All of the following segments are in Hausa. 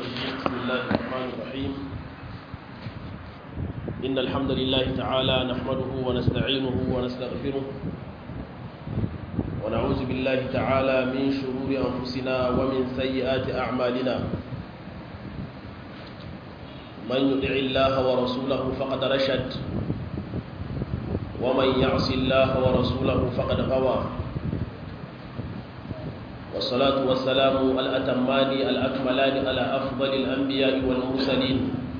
الرجيم بسم الله الرحمن الرحيم إن الحمد لله تعالى نحمده ونستعينه ونستغفره ونعوذ بالله تعالى من شرور أنفسنا ومن سيئات أعمالنا من يطع الله ورسوله فقد رشد ومن يعص الله ورسوله فقد غوى والصلاة والسلام الأتمان الأكملان على أفضل الأنبياء والمرسلين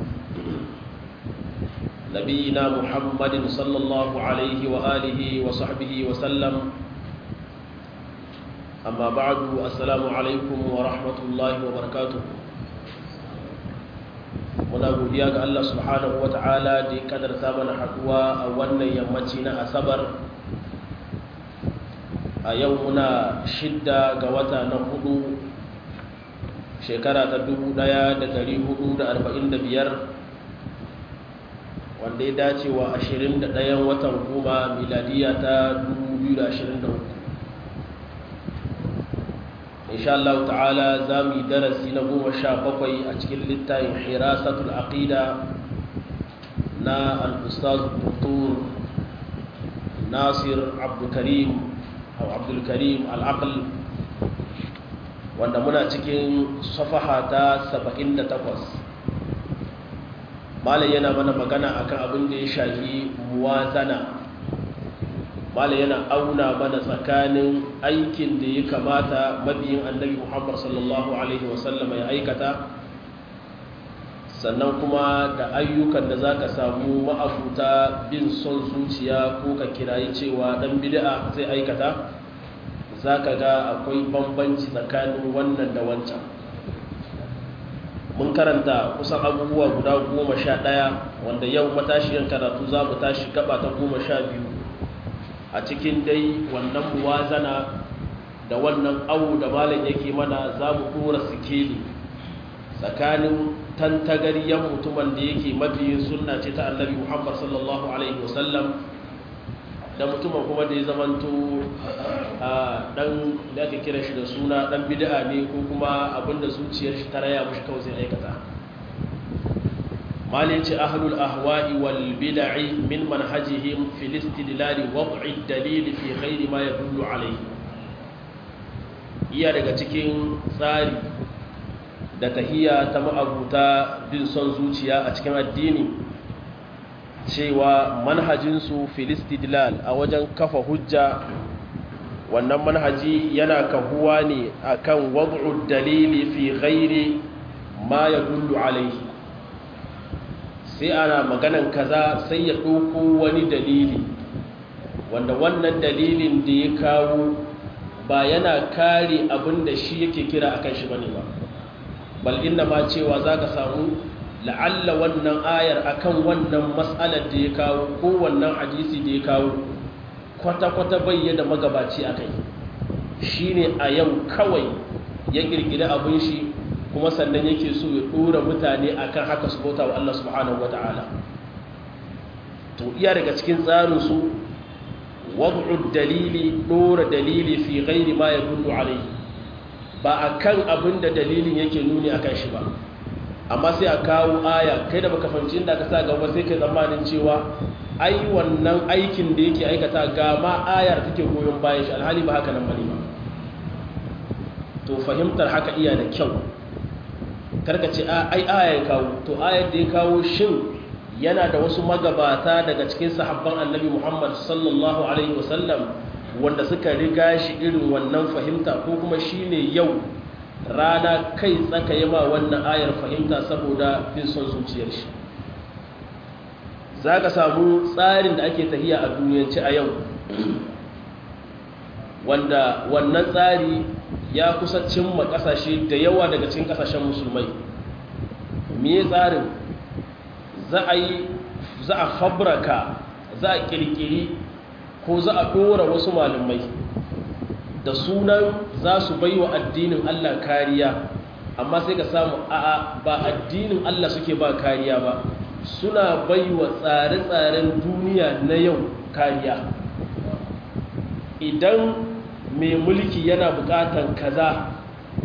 نبينا محمد صلى الله عليه وآله وصحبه وسلم أما بعد السلام عليكم ورحمة الله وبركاته muna godiya ga Allah subhanahu wata'ala da ya kadarta mana haduwa a wannan yammaci na asabar a yau muna 6 ga wata na 4 shekara ta 1445 wanda ya dace wa 21 watan 10 miladiya ta 2023 insha Allah ta'ala za mu yi darasi na 17 a cikin littafin hirasatul aqida na al-ustaz Dr. Nasir Abdul Karim al-Aql wanda muna cikin safaha ta 78 malai yana mana magana akan abin da ya shafi muwazana malai yana auna mana tsakanin aikin da ya kamata mabiyin annabi Muhammad sallallahu alaihi wasallam ya aikata sannan kuma da ayyukan da zaka samu ma'abuta bin son zuciya ko ka kirayi cewa dan bid'a zai aikata zaka ga akwai bambanci tsakanin wannan da wancan mun karanta kusan abubuwa guda 11 wanda yau matashiyan karatu za mu tashi gaba ta 12 a cikin dai wannan muwazana da wannan awu da malam yake mana za mu dora sikeli tsakanin tantagaryen mutumin da yake mabiyin sunna ce ta annabi Muhammad sallallahu alaihi wasallam da mutumin kuma da ya zamanto dan da ake kira shi da suna dan bid'a ne ko kuma abinda zuciyar shi ta raya mushi kawai sai aikata malai ce ahlul ahwa'i wal bid'i min manhajihim fil istidlal wad'i dalil fi ghairi ma yadullu alayhi iya daga cikin tsari da tahiyya ta ma'abuta bin son zuciya a cikin addini cewa manhajinsu fil istidlal a wajen kafa hujja wannan manhaji yana kahuwa ne akan wad'u dalili fi ghairi ma yadullu alayhi sai ana maganan kaza sai ya ɗauko wani dalili wanda wannan dalilin da ya kawo ba yana kare abin da shi yake kira akan shi bane ba bal inna ma cewa zaka samu la'alla wannan ayar akan wannan mas'alar da ya kawo ko wannan hadisi da ya kawo kwata-kwata bayyana magabaci akai shine a yau kawai ya kirkira abin shi kuma sannan yake so ya dora mutane akan haka su bauta wa Allah subhanahu wataala to iya daga cikin tsarin su wad'u dalili dora dalili fi ghairi ma yadullu alayhi ba akan abinda dalilin yake nuni akan shi ba amma sai a kawo aya kai da baka fahimci inda ka sa gaba sai kai tsammanin cewa ai wannan aikin da yake aikata ga ma ayar take goyon bayan shi alhali ba haka nan bane ba to fahimtar haka iya da kyau karka ce ai aya ya kawo to ayar da ya kawo shin yana da wasu magabata daga cikin sahabban annabi Muhammad sallallahu alaihi wasallam wanda suka riga shi irin wannan fahimta ko kuma shine yau rana kai tsaka yama wannan ayar fahimta saboda bin son zuciyar shi zaka samu tsarin da ake tahiya a duniyance a yau wanda wannan tsari ya kusa cimma kasashe da yawa daga cikin kasashen musulmai me tsarin za a fabraka za a kirkiri ko za a dora wasu malamai da sunan za su bai wa addinin Allah kariya amma sai ka samu a'a ba addinin Allah suke ba kariya ba suna bai wa tsare-tsaren duniya na yau kariya idan mai mulki yana bukatan kaza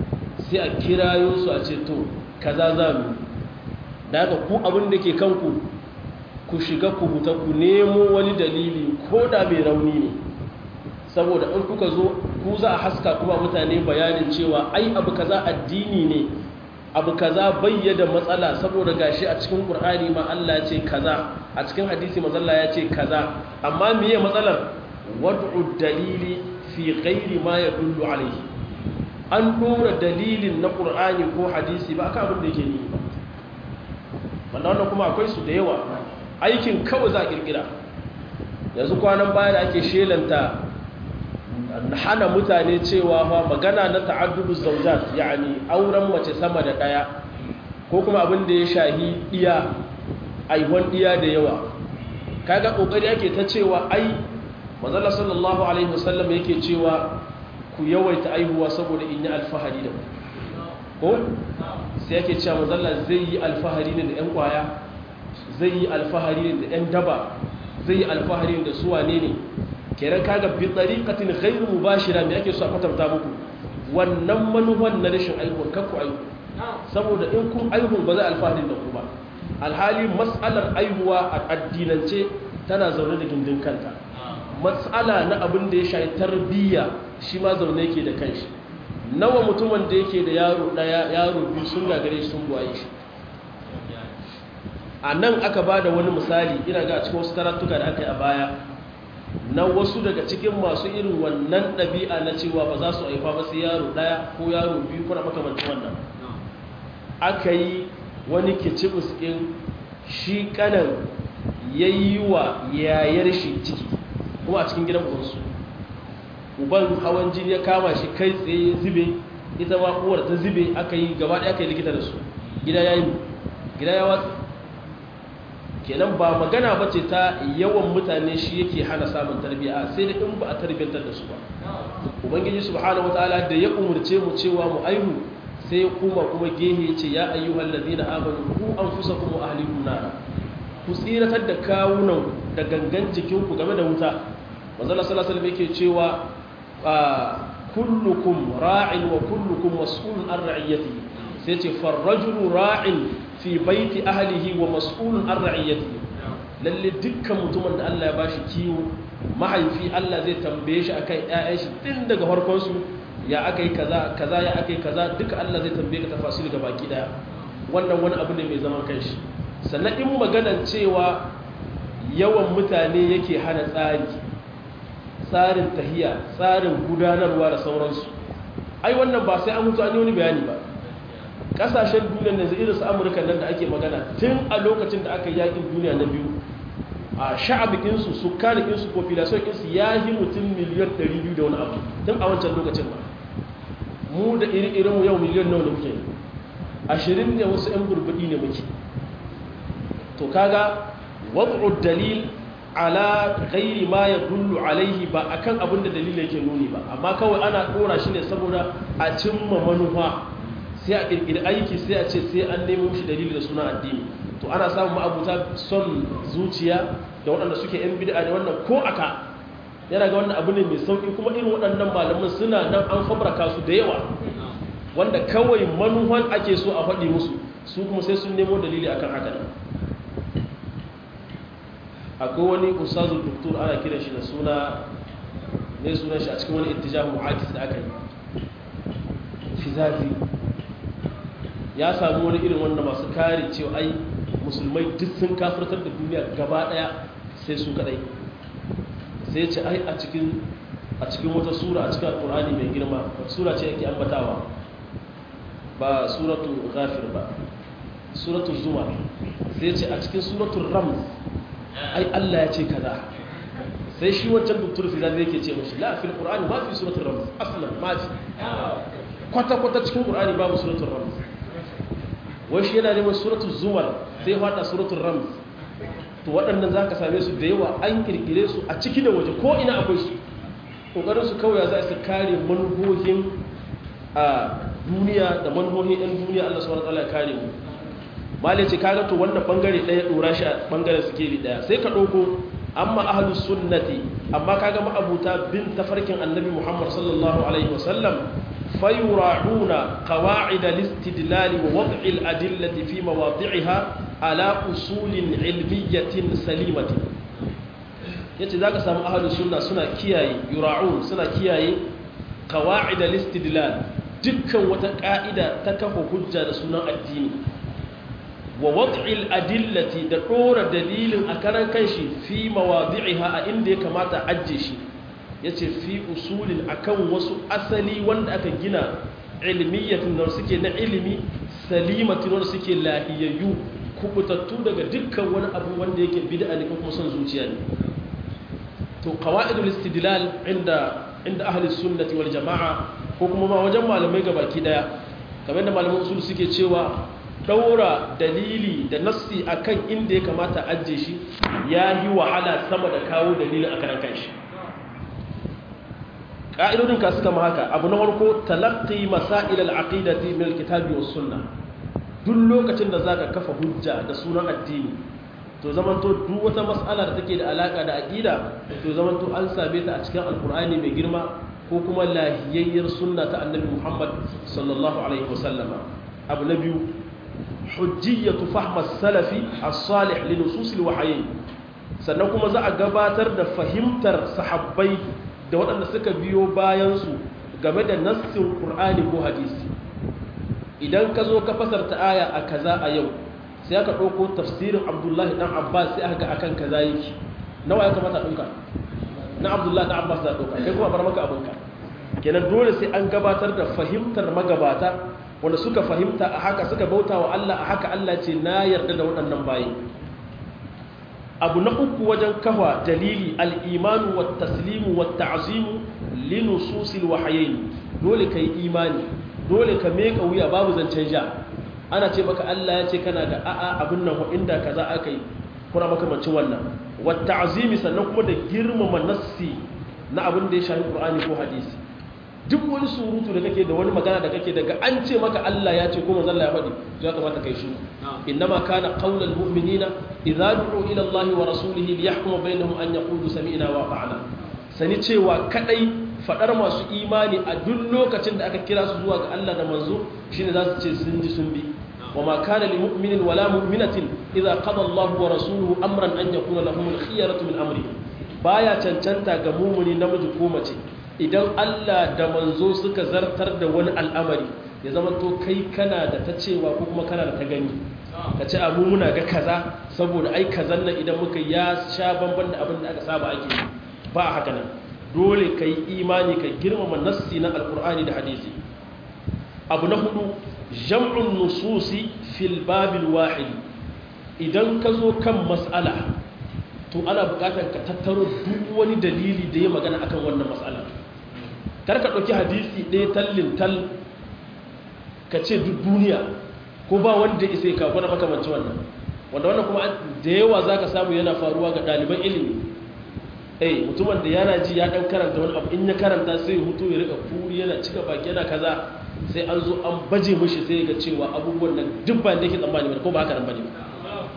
sai a kirayo su a ce to kaza za mu da haka ku abin da ke kanku ku shiga ku huta ku nemo wani dalili ko da mai rauni ne saboda in kuka zo ku za a haska kuma mutane bayanin cewa ai abu kaza addini ne abu kaza bayyana matsala saboda gashi a cikin Qur'ani ma Allah ya ce kaza a cikin hadisi manzo Allah ya ce kaza amma meye matsalar wad'u dalili fi ghairi ma yadullu alayhi an dora dalilin na Qur'ani ko hadisi ba aka abin da yake ni wannan kuma akwai su da yawa aikin kawai za a kirkira yanzu kwanan baya da ake shelanta hana mutane cewa fa magana na ta'addudu zawjat yani auren mace sama da daya ko kuma abin da ya shahi diya aiwan diya da yawa kaga kokari ake ta cewa ai manzo sallallahu alaihi wasallam yake cewa ku yawaita aihuwa saboda in yi alfahari da ko sai yake cewa manzo zai yi alfahari ne da ƴan kwaya zai yi alfahari ne da ƴan daba zai yi alfahari da su wane ne kenan kaga bi tariqatin ghayr mubashira me ake so a kwatanta muku wannan manufan na rashin aihuwar kakku aihu saboda in kun aihu ba za alfahari da ku ba alhali mas'alar aihuwa a addinance tana zaune da gindin kanta mas'ala na abin da ya shafi tarbiyya shi ma zaune yake da kanshi nawa mutumin da yake da yaro daya yaro biyu sun gagare shi sun buwaye shi a nan aka ba da wani misali ina ga cikin wasu karatuka da aka yi a baya na wasu daga cikin masu irin wannan ɗabi'a na cewa ba za su haifa ba sai yaro ɗaya ko yaro biyu kuna makamancin wannan aka yi wani kicibus ɗin shi kanan ya yi wa yayar shi ciki kuma a cikin gidan ubansu uban hawan jini ya kama shi kai tsaye zube ita ma uwar ta zube aka yi gaba ɗaya aka yi likita da su gida ya watsa kenan ba magana ba ce ta yawan mutane shi yake hana samun tarbiyya sai da in ba a tarbiyyantar da su ba ubangiji subhanahu wataala da ya umurce mu cewa mu aihu sai ya kuma gehe ce ya ayyuhal ladina amanu ku anfusakum wa ahlikum nar ku tsiratar da kawunan da gangan jikinku game da wuta manzo Allah sallallahu alaihi wasallam yake cewa kullukum ra'in wa kullukum mas'ulun an ra'iyatihi sai ce farrajulu ra'in fi baiti ahlihi wa mas'ulun an ra'iyatihi lalle dukkan mutumin da Allah ya bashi kiwo mahaifi Allah zai tambaye shi akan ƴaƴan shi tun daga farkon su ya akai kaza ya akai kaza duka Allah zai tambaye ka tafasiri ga baki daya wannan wani abu ne mai zaman kanshi sannan in maganan cewa yawan mutane yake hana tsarin tahiya tsarin gudanarwa da sauransu ai wannan ba sai an mutu an yi wani bayani ba kasashen duniya da irin su amurka nan da ake magana tun a lokacin da aka yakin duniya na biyu a sha'abikinsu sukanikinsu populationinsu ya yi mutum miliyan 200 da wani abu tun a wancan lokacin ba mu da iri-irinmu yau miliyan nawa da muke 20 ne wasu 'yan gurgudi ne muke to kaga wad'u dalil ala ghairi ma yadullu alaihi ba akan abin da dalili yake nuni ba amma kawai ana dora shi ne saboda a cimma manufa sai a kirkiri aiki sai a ce sai an nemo shi dalili da suna addini to ana samun ma'abuta son zuciya da waɗanda suke yan bid'a da wannan ko aka yana ga wannan abu ne mai sauki kuma irin waɗannan malaman suna nan an fabraka su da yawa wanda kawai manufan ake so a faɗi musu su kuma sai sun nemo dalili akan haka ne akwai wani ustazul doktor ana kiran shi da suna ne sunan shi a cikin wani ittijah mu'akis da aka yi fizazi ya samu wani irin wanda masu kare cewa ai musulmai duk sun kafirtar da duniya gaba daya sai su kadai sai ce ai a cikin wata sura a cikin alqur'ani mai girma sura ce yake ambatawa ba suratul ghafir ba suratul zumar sai ce a cikin suratul ramz ai Allah ya ce kaza sai shi wancan doktor fi zai yake ce mashi la fil qur'ani ma fi suratul ramz aslan ma fi kwata cikin qur'ani babu suratul ramz wai shi yana neman suratul zumar sai ya fada suratul ramz to waɗannan zaka same su da yawa an kirkire su a ciki da waje ko ina akwai su kokarin su kawai za su kare manhohin a duniya da manhohin ɗan duniya Allah subhanahu wa ta'ala ya kare mu malai ce kaga to wannan bangare ɗaya dora shi a bangaren sikeli ɗaya sai ka ɗauko amma ahlus sunnati amma kaga ma'abuta bin tafarkin annabi Muhammad sallallahu alaihi wasallam fayura'una qawa'id al-istidlal wa wad' al-adillati fi mawadi'iha ala usulin ilmiyatin salimatin. Yace zaka samu ahlus sunna suna kiyaye yura'un, suna kiyaye qawa'id al-istidlal, dukkan wata ka'ida ta kafa hujja da sunan addini, wa wad'il adillati da dora dalilin a karan kanshi fi mawadi'iha a inda ya kamata ajje shi. Yace fi usulin akan wasu asali wanda aka gina ilmiyatin da suke na ilimi salimatin wanda suke lahiyayyu kubutattu daga dukkan wani abu wanda yake bid'a ne ko kuma son zuciya ne. To qawaidul istidlal inda ahli sunnati wal jamaa ko kuma ma wajen malamai gabaki daya, kamar da malaman usul suke cewa daura dalili da nassi akan inda ya kamata ajje shi yayi wahala sama da kawo dalilin akan kanshi. Ka'idodin ka suka ma haka. Abu na farko, talaqqi masail al-aqidati min al-kitabi was sunnah. Duk lokacin da zaka kafa hujja da sunan addini, to zamanto duk wata mas'ala da take da alaka da aqida, to zamanto an same ta a cikin alqur'ani mai girma ko kuma lahiyayyar sunna ta annabi Muhammad sallallahu alaihi wasallam. Abu na biyu, hujjiyatu fahm as-salafi as-salih li nusus al-wahyi. Sannan kuma za a gabatar da fahimtar sahabbai da waɗanda suka biyo bayansu game da nassin Qur'ani ko hadisi. Idan ka zo ka fasarta aya a kaza a yau, sai aka ɗauko tafsirin Abdullahi ɗan Abbas sai aka ga akan kaza yake, nawa ya kamata ɗauka? Na Abdullahi ɗan Abbas za ɗauka, kai kuma bar maka abinka. Kenan dole sai an gabatar da fahimtar magabata wanda suka fahimta a haka, suka bauta wa Allah a haka. Allah ce na yarda da waɗannan bayi. Abu na uku wajen kafa dalili al-imanu wat taslimu wat ta'zimu li nususil wahyayn. Dole kai imani, dole ka meka wuya, babu zancen ja. Ana ce maka Allah ya ce kana da a'a abin nan inda kaza akai, kuna makamancin wannan. Wat ta'zimi, sannan kuma da girmama nassi na abin da ya shafi Qur'ani ko hadisi. Duk wani surutu da kake da wani magana da kake daga an ce maka Allah ya ce ko manzon Allah ya faɗi, ya kamata kai shi. Innama kana qaulul mu'minina idza du'u ila Allah wa rasulihi liyahkuma bainahum an yaqulu sami'na wa ata'na. Sani cewa kadai fadar masu imani a duk lokacin da aka kira su zuwa ga Allah da manzo shine za su ce sun ji sun bi. Wa ma kana lil mu'minin wala mu'minatin idza qada Allah wa rasuluhu amran an yakuna lahumul khiyaratu min amrihim. Baya cancanta ga mu'mini namiji ko mace idan Allah da manzo suka zartar da wani al'amari, ya zama to kai kana da ta cewa ko kuma kana da ta gani. Ka ce abu muna ga kaza saboda ai kazan nan idan muka ya sha bamban da abin da aka saba ake yi, ba haka nan. Dole ka yi imani, ka girmama nassi na alkur'ani da hadisi. Abu na hudu, jam'un nususi fil babil wahid. Idan ka zo kan mas'ala, to ana buƙatar ka tattaro duk wani dalili da ya magana akan wannan mas'ala. Kar ka ɗauki hadisi ɗaya tallin tal ka ce duk duniya ko ba wanda isa ka kwana makamancin wannan, wanda wannan kuma da yawa za ka samu yana faruwa ga ɗaliban ilimi. Mutumin da yana ji ya ɗan karanta wani abu, in ya karanta sai hutu ya rika kuri yana cika baki yana kaza, sai an zo an baje mishi sai ga cewa abubuwan nan duk ba da yake tsammani ba ko ba haka nan bane ba.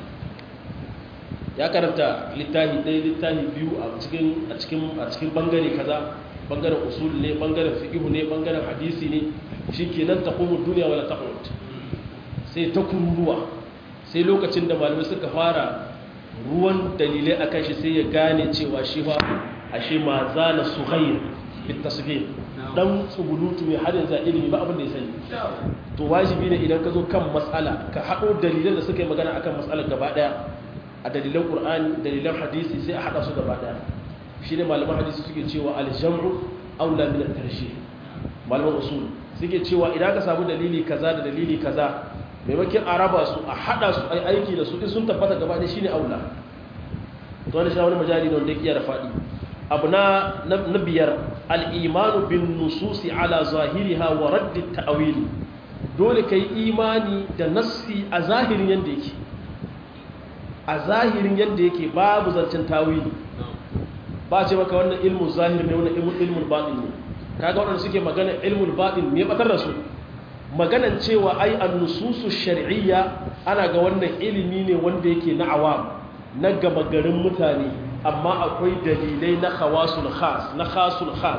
Ya karanta littafi ɗaya littafi biyu a cikin bangare kaza, bangaren usul ne, bangaren fiqh ne, bangaren hadisi ne, shikenan taqumu dunya wala taqut. Sai ta kururuwa, sai lokacin da malamai suka fara ruwan dalilai akan shi sai ya gane cewa shi fa ashe ma zala sughayr fit tasghir, dan tsugulutu mai hadin za ilimi ba abin da ya sani. To wajibi ne idan ka zo kan mas'ala ka haɗo dalilan da suka yi magana akan mas'alar gaba daya, a dalilan Qur'ani, dalilan hadisi, sai a hada su gaba daya. Shine malaman hadisi suke cewa al-jam'u aula min at-tarjih. Malaman usul suke cewa idan ka samu dalili kaza da dalili kaza, maimakon a raba su a hada su ai aiki da su in sun tabbata gaba daya shine aula. To wannan shi wani majali ne wanda yake da fadi. Abu na biyar, al-imanu bin nususi ala zahiriha wa radd at-ta'wil. Dole kai imani da nassi a zahirin yanda yake, a zahirin yadda yake, babu zancen tawili. Ba ce maka wannan ilmun zahir ne, wannan ilmun batin ne. Kaga waɗanda suke magana ilmul batin me batar da su? Maganan cewa ai an-nususu shar'iyya ana ga wannan ilimi ne wanda yake na awam, na gama garin mutane, amma akwai dalilai na khawasul khas, na khasul khas,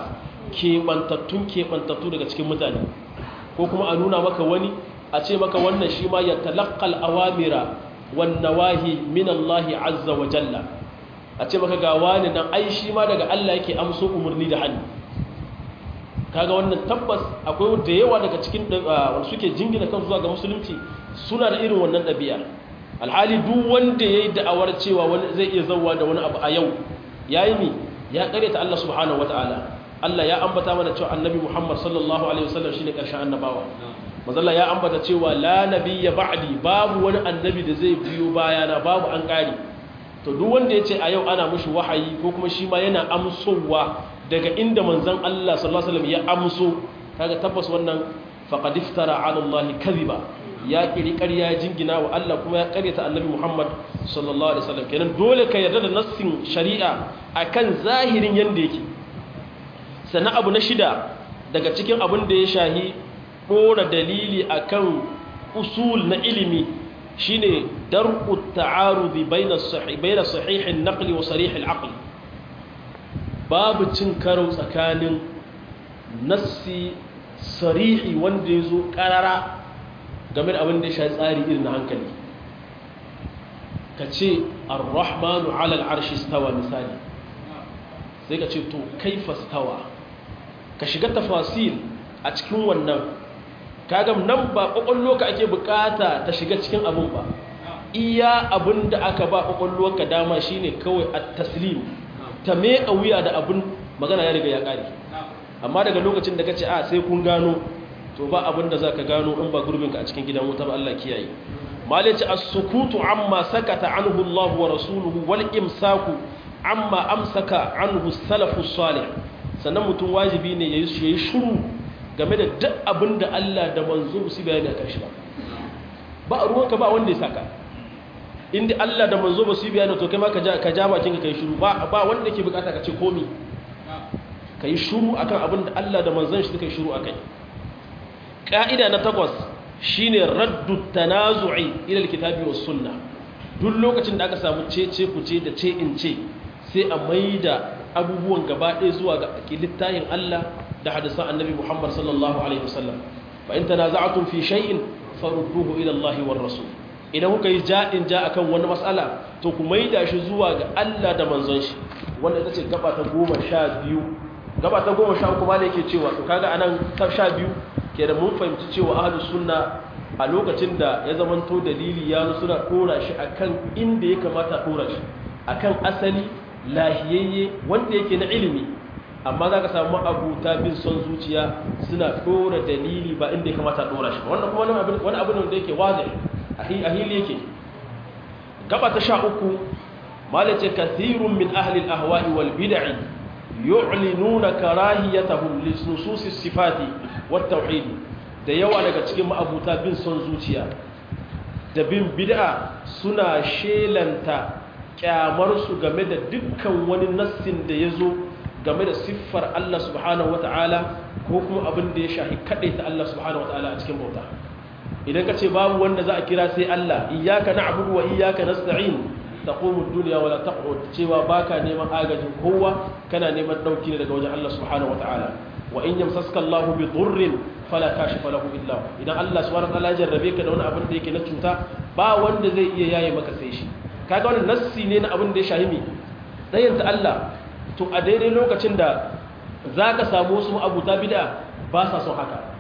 keɓantattu daga cikin mutane, ko kuma a nuna maka wani a ce maka wannan shi ma ya talaqqal awamira wan nawahi min Allah azza wa jalla, a ce maka ga wani nan ai shi ma daga Allah yake amso umarni da hannu. Kaga wannan tabbas akwai da yawa daga cikin wanda suke jingina kansu zuwa ga musulunci suna da irin wannan ɗabi'a. Alhali duk wanda yayi da'awar cewa wani zai iya zawwa da wani abu a yau yayi mi ya karyata Allah subhanahu wataala. Allah ya ambata mana cewa annabi Muhammad sallallahu alaihi wasallam shine karshen annabawa. Manzalla ya ambata cewa la nabiyya ba'di, babu wani annabi da zai biyo bayana, babu an kare. To duk wanda yace a yau ana mushi wahayi ko kuma shi ma yana amsowa daga inda manzon Allah sallallahu alaihi wasallam ya amso, kaga tabbas wannan faqad iftara ala Allah kadhiba, ya kiri ƙarya jingina wa Allah kuma ya ƙaryata annabi Muhammad sallallahu alaihi wasallam. Kenan dole ka yarda da nassin shari'a akan zahirin yanda yake. Sannan abu na shida daga cikin abin da ya shahi ɗora dalili akan usul na ilimi shine dar'u ta'arudi baina sahihin naqli wa sarihil aqli. Babu cin karo tsakanin nassi sarihi wanda ya zo ƙarara game da abin da ya shahi tsari irin na hankali. Ka ce ar-rahmanu ala al-arshi stawa misali, sai ka ce to kaifa stawa, ka shiga tafasil a cikin wannan. Kaga nan ba kokollo ka ake bukata ta shiga cikin abun ba, iya abin da aka ba kokollo ka dama shine kawai at-taslim, ta meka wuya da abun magana ya riga ya kare. Amma daga lokacin da kace a sai kun gano, to ba abin da zaka gano in ba gurbinka a cikin gidan wuta ba, Allah kiyaye. Malaci as-sukutu amma sakata anhu Allah wa rasuluhu wal imsaku amma amsaka anhu salafus salih. Sannan mutum wajibi ne yayi shiru game da duk abin da Allah da manzo su bayani a karshe ba ruwanka ba wanda ya saka. Inda Allah da manzo ba su bayani to kai ma ka ja bakin ka kai shiru, ba wanda yake bukata ka ce komi. Kai shiru akan abin da Allah da manzon shi suka yi shiru akai. Ka'ida na 8 shine raddu tanazu'i ila alkitabi was sunnah. Duk lokacin da aka samu cece kuce da ce in ce, sai a maida abubuwan gaba ɗaya zuwa ga littafin Allah da hadisan annabi Muhammad sallallahu alaihi wasallam. Fa in tanaza'tum fi shay'in farudduhu ila Allah war rasul. Idan kuka yi ja'in ja akan wani mas'ala, to ku maida shi zuwa ga Allah da manzon shi. Wanda ita ce gaba ta 12. Gaba ta 13 kuma ne yake cewa to kaga anan ta 12 ke da mun fahimci cewa ahlus sunna a lokacin da ya zamanto dalili ya zo suna dora shi akan inda ya kamata dora shi, akan asali lahiyayye wanda yake na ilimi. Amma za ka samu abuta bin son zuciya suna dora dalili ba inda ya kamata dora shi. Wannan kuma wani abu ne wanda yake wazi a hili yake. Gaba ta 13 malace kathirun min ahli al-ahwa'i wal bid'i yu'linuna karahiyatahum li nususis sifati wat tauhid. Da yawa daga cikin ma'abuta bin son zuciya da bin bid'a suna shelanta kyamarsu game da dukkan wani nassin da ya zo game da siffar Allah subhanahu wata'ala ko kuma abin da ya shahi ta Allah subhanahu wata'ala a cikin bauta. Idan ka ce babu wanda za a kira sai Allah, iyyaka na'budu wa iyyaka nasta'in, taqumu ad-dunya wa la taq'ud, cewa baka neman agajin kowa, kana neman dauki ne daga wajen Allah subhanahu wata'ala. Wa in yamsaska Allahu bi dhurrin fala kashifa lahu illa hu. Idan Allah subhanahu wata'ala ya jarrabe ka da wani abin da yake na cuta, ba wanda zai iya yaye maka sai shi. Kaga wannan nassi ne na abin da ya shahimi dayanta Allah. To a daidai lokacin da zaka samu wasu abuta bid'a ba sa son haka.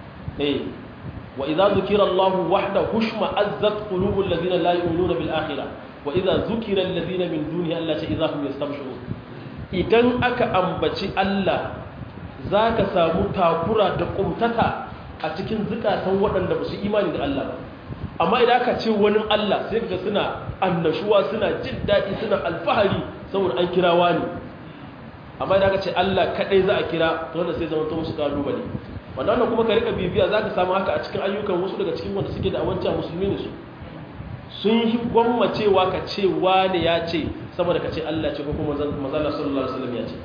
Wa idza zukira Allahu wahdahu hushma azzat qulubul ladina la yu'minuna bil akhirah wa idza zukira alladhina min dunihi allati idza hum yastabshirun. Idan aka ambaci Allah zaka samu takura da kumtata a cikin zukatan waɗanda ba su imani da Allah ba. Amma idan aka ce wani Allah sai ga suna annashuwa, suna jin daɗi, suna alfahari saboda an kira wani. Amma idan aka ce Allah kaɗai za a kira, to wanda sai zama to musu kalubale. Wannan kuma ka rika bibiya za ka samu haka a cikin ayyukan wasu daga cikin wanda suke da awancan musulmi ne su. Sun yi gwammacewa ka ce wani ya ce saboda ka ce Allah ce ko kuma manzala sallallahu alaihi wasallam ya ce.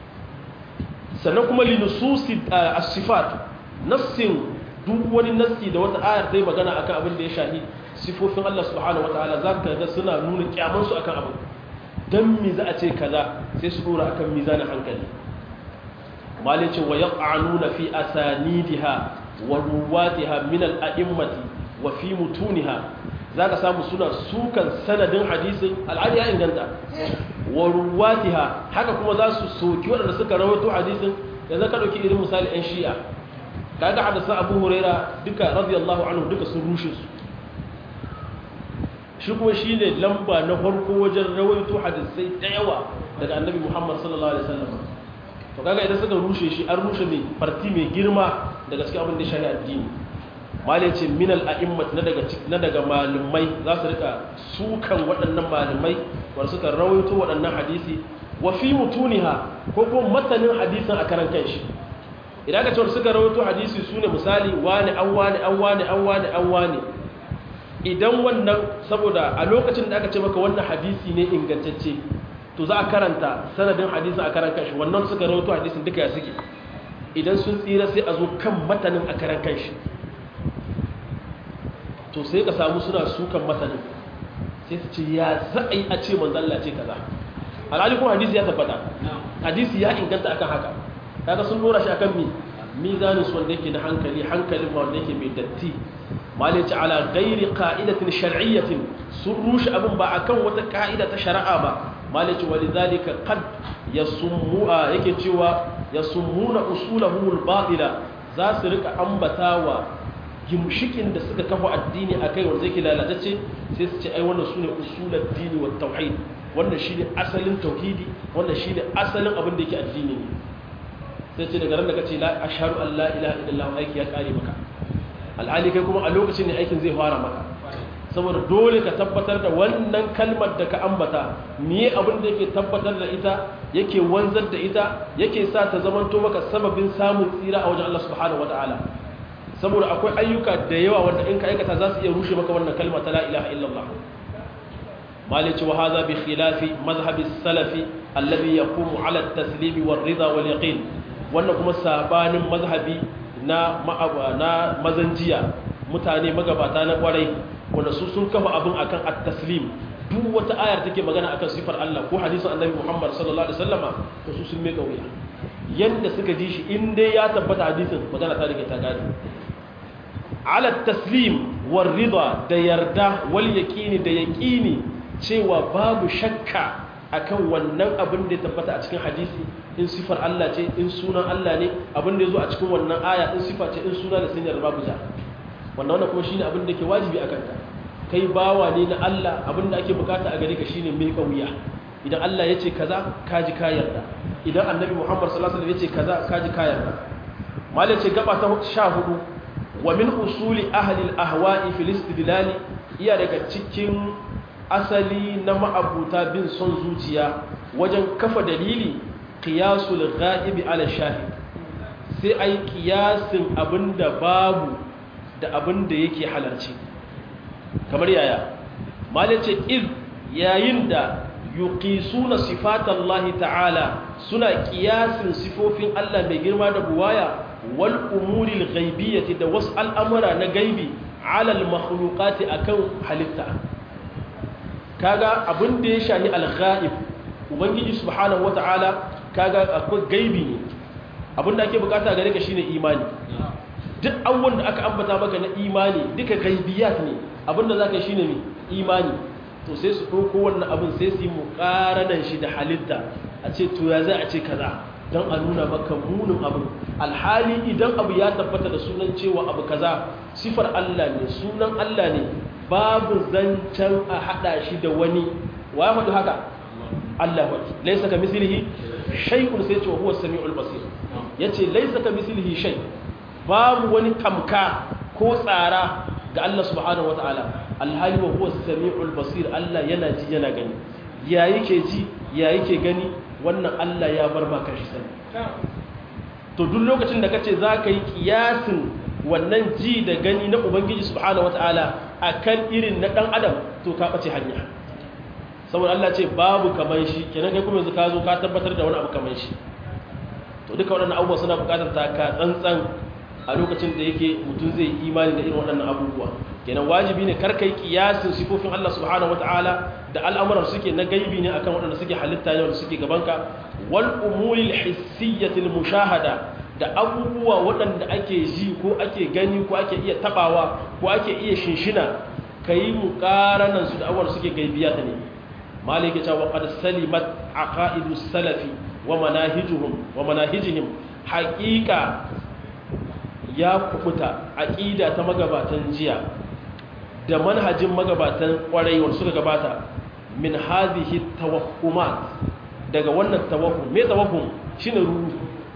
Sannan kuma linususi as-sifat, nassin duk wani nassi da wata ayar ta yi magana akan abin da ya shahi sifofin Allah subhanahu wataala, za ka ga suna nuna kyamansu akan abin. Dan me za a ce kaza sai su dora akan mizanin hankali. malice wa yaq'anuna fi asanidiha wa ruwatiha min al-a'immati wa fi mutuniha zaka samu suna sukan sanadin hadisin al'adi ya inganta wa ruwatiha haka kuma za su soki waɗanda suka rawaito hadisin yanzu ka dauki irin misali ɗan shi'a kaga hadisin Abu Huraira duka radiyallahu anhu duka sun rushe su shi kuma shine lamba na farko wajen rawaito hadisai da yawa daga Annabi Muhammad sallallahu alaihi wasallam to kaga idan suka rushe shi an rushe ne farti mai girma daga cikin abin da shari'a addini malai ce minal a'immat na daga malumai za su rika sukan waɗannan malumai wanda suka rawaito waɗannan hadisi wa fi mutuniha ko kuma matanin hadisin a karan kanshi idan aka ce suka rawaito hadisi sune misali wani an wani idan wannan saboda a lokacin da aka ce maka wannan hadisi ne ingantacce to za a karanta sanadin hadisin a karan kanshi wannan suka rawaito hadisin duka ya suke idan sun tsira sai a zo kan matanin a karan kanshi to sai ka samu suna sukan matanin sai su ce ya za a yi a ce manzo Allah ce kaza alhali kuma hadisi ya tabbata hadisi ya inganta akan haka kaga sun dora shi akan mizanin su wanda yake da hankalin ma wanda yake mai datti malaci ala ghairi qa'idatin shar'iyyatin sun rushe abin ba akan wata ka'ida ta shari'a ba malaci walidhalika qad yasummu'a yake cewa yasummuna usulahum al-batila za su rika ambatawa gimshikin da suka kafa addini akai wanda yake lalatacce sai su ce ai wannan sune usulul dini wat tauhid wannan shine asalin tauhidi wannan shine asalin abin da yake addini ne sai ce daga ran da kace la ashhadu an la ilaha illallah aiki ya kare maka alhali kai kuma a lokacin ne aikin zai fara maka saboda dole ka tabbatar da wannan kalmar da ka ambata miye abin da yake tabbatar da ita yake wanzar da ita yake sa ta zamanto maka sababin samun tsira a wajen Allah subhanahu wataala saboda akwai ayyuka da yawa wanda in ka aikata za su iya rushe maka wannan kalma ta la ilaha illallah malici wa hadha bi khilafi mazhabi salafi alladhi yaqumu ala at-taslim war-ridha wal-yaqin wannan kuma sabanin mazhabi na mazanjiya mutane magabata na kwarai wanda su sun kafa abin akan at-taslim duk wata ayar take magana akan sifar Allah ko hadisin Annabi Muhammad sallallahu alaihi wasallama to su sun mai kauya yanda suka ji shi in dai ya tabbata hadisin magana ta rike ta gadi ala at-taslim war-ridha da yarda wal yaqini da yaqini cewa babu shakka akan wannan abin da ya tabbata a cikin hadisi in sifar Allah ce in sunan Allah ne abin da ya zo a cikin wannan aya in sifa ce in suna da sunyar babu ja wannan kuma shine abin da ke wajibi akan ka kai bawa ne na Allah abin da ake bukata a gare ka shine mai kauya idan Allah ya ce kaza ka ji ka yarda idan annabi Muhammad sallallahu alaihi wasallam ya ce kaza ka ji ka yarda malai ce gaba ta 14 wa min usuli ahli al-ahwa'i fil istidlal iya daga cikin asali na ma'abuta bin son zuciya wajen kafa dalili qiyasul ghaibi ala shahid sai ai qiyasin abinda babu da abinda yake halarci kamar yaya malai ce iz yayin da yuqisuna sifatallahi ta'ala suna qiyasin sifofin Allah mai girma da buwaya wal umuril ghaibiyati da wasu al'amura na gaibi ala al makhluqati akan halitta kaga abin da ya shahi al-ghaib ubangiji subhanahu wata'ala kaga akwai gaibi ne abin da ake bukata gare ka shine imani duk abubuwan da aka ambata maka na imani duka gaibiyat ne abin da zaka shine ne imani to sai su ɗauko wannan abin sai su yi muƙaranan shi da halitta a ce to ya za a ce kaza don a nuna maka munin abin alhali idan abu ya tabbata da sunan cewa abu kaza sifar Allah ne sunan Allah ne babu zancen a haɗa shi da wani wa faɗi haka Allah wa laisa ka mislihi shay'un sai ce huwa samiul basir yace laisa ka mislihi shay babu wani tamka ko tsara ga Allah subhanahu wataala alhali wa huwa samiul basir Allah yana ji yana gani ya yake ji ya yake gani wannan Allah ya bar maka shi sani to duk lokacin da kace zaka yi kiyasin wannan ji da gani na ubangiji subhanahu wataala akan irin na dan adam to ka bace hanya saboda Allah ce babu kaman shi kenan kai kuma yanzu ka zo ka tabbatar da wani abu kaman shi to duka waɗannan abubuwa suna buƙatar taka tsantsan a lokacin da yake mutum zai imani da irin waɗannan abubuwa kenan wajibi ne karkai kiyasin sifofin Allah subhanahu wataala da al'amuran suke na gaibi ne akan waɗanda suke halitta ne wanda suke gabanka wal umuril hissiyatil mushahada da abubuwa waɗanda ake ji ko ake gani ko ake iya tabawa ko ake iya shinshina kai muqaranan su da abubuwan suke gaibiyata ne malike ta wa qad salimat aqaidus salafi wa manahijihim haqiqa ya kubuta aqida ta magabatan jiya da manhajin magabatan kwarai wanda suka gabata min hadhihi tawahhumat daga wannan tawahhum me tawahhum shine ruhu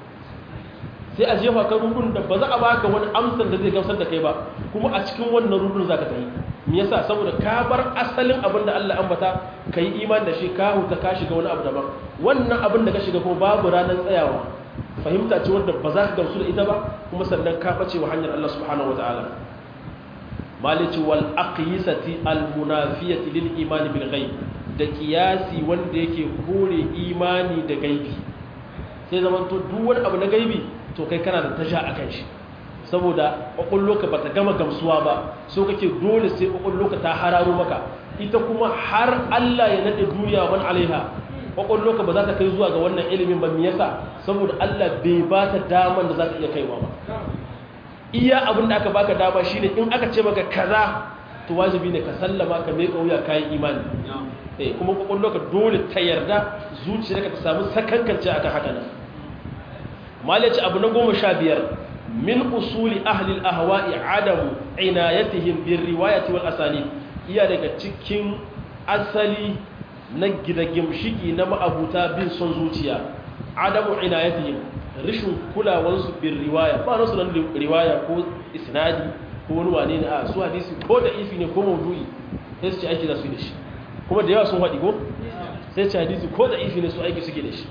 sai a jefa ka rudun da ba za a baka wani amsar da zai gamsar da kai ba kuma a cikin wannan rudun zaka tafi me yasa saboda ka bar asalin abin da Allah ambata kai imani da shi ka huta ka shiga wani abu daban wannan abin da ka shiga kuma babu ranar tsayawa fahimta ce wanda ba za ka gamsu da ita ba kuma sannan ka bace wa hanyar Allah subhanahu wataala malici wal aqyisati al munafiyati lil iman bil ghaib da kiyasi wanda yake kore imani da gaibi sai zaman to duk wani abu na gaibi to kai kana da tasha akan shi saboda kwakwalloka ba ta gama gamsuwa ba so kake dole sai kwakwalloka ta hararo maka ita kuma har Allah ya nade duniya man alaiha kwakwalloka ba za ta kai zuwa ga wannan ilimin ba me yasa saboda Allah bai ba ta daman da za ta iya kaiwa ba iya abin da aka baka dama shine in aka ce maka kaza to wajibi ne ka sallama ka mai kauya kayan imani kuma kwakwalloka dole ta yarda zuciyarka ta samu sakankance akan haka nan malaci abu na 15 min usuli ahli al-ahwa'i adamu inayatihim bir riwayati wal asanid iya daga cikin asali na gidagimshiki na ma'abuta bin son zuciya adamu inayatihim rishin kulawansu bin riwaya ba nasu nan riwaya ko isnadi ko wani wane ne a su hadisi ko da ifi ne ko maudu'i sai su ci aiki za su yi da shi kuma da yawa sun haɗi ko sai ci hadisi ko da ifi ne su aiki suke da shi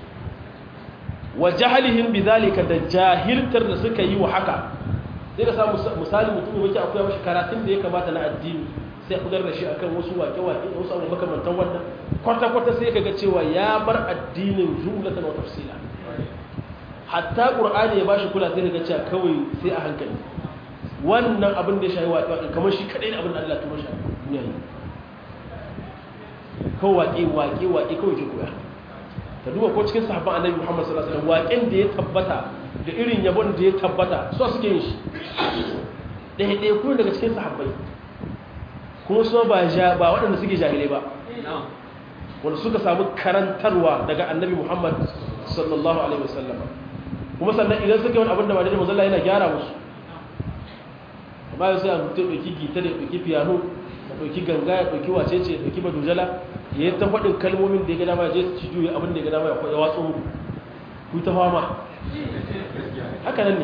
wa jahalihim bidhalika da jahiltar da suka yi wa haka sai ka samu misali mutum yake akwai mashi karatun da ya kamata na addini sai kudar da shi akan wasu waƙe-waƙe da wasu abu makamantan wannan kwata-kwata sai ka ga cewa ya bar addinin jumlatan wa tafsila hatta qur'ani ya bashi kula sai ka ga cewa kawai sai a hankali wannan abin da ya shayi waƙe-waƙe kamar shi kadai ne abin da Allah ya turo shi duniya ne kawai waƙe-waƙe kawai ke koya ka duba ko cikin sahabban annabi Muhammad sallallahu alaihi wasallam waƙen da ya tabbata da irin yabon da ya tabbata so suke yin shi ɗaya kuma daga cikin sahabbai kuma so ba waɗanda suke jahilai ba wanda suka samu karantarwa daga annabi Muhammad sallallahu alaihi wasallam kuma sannan idan suka yi wani abin da ba da manzo Allah yana gyara musu amma yau sai a mutum ɗauki gita da ɗauki piano da ɗauki ganga ya ɗauki wacece ya ɗauki badujala ya yi ta faɗin kalmomin da ya gada ma ya je ci juya abin da ya gada ma ya watsa muku ku ta fama haka nan ne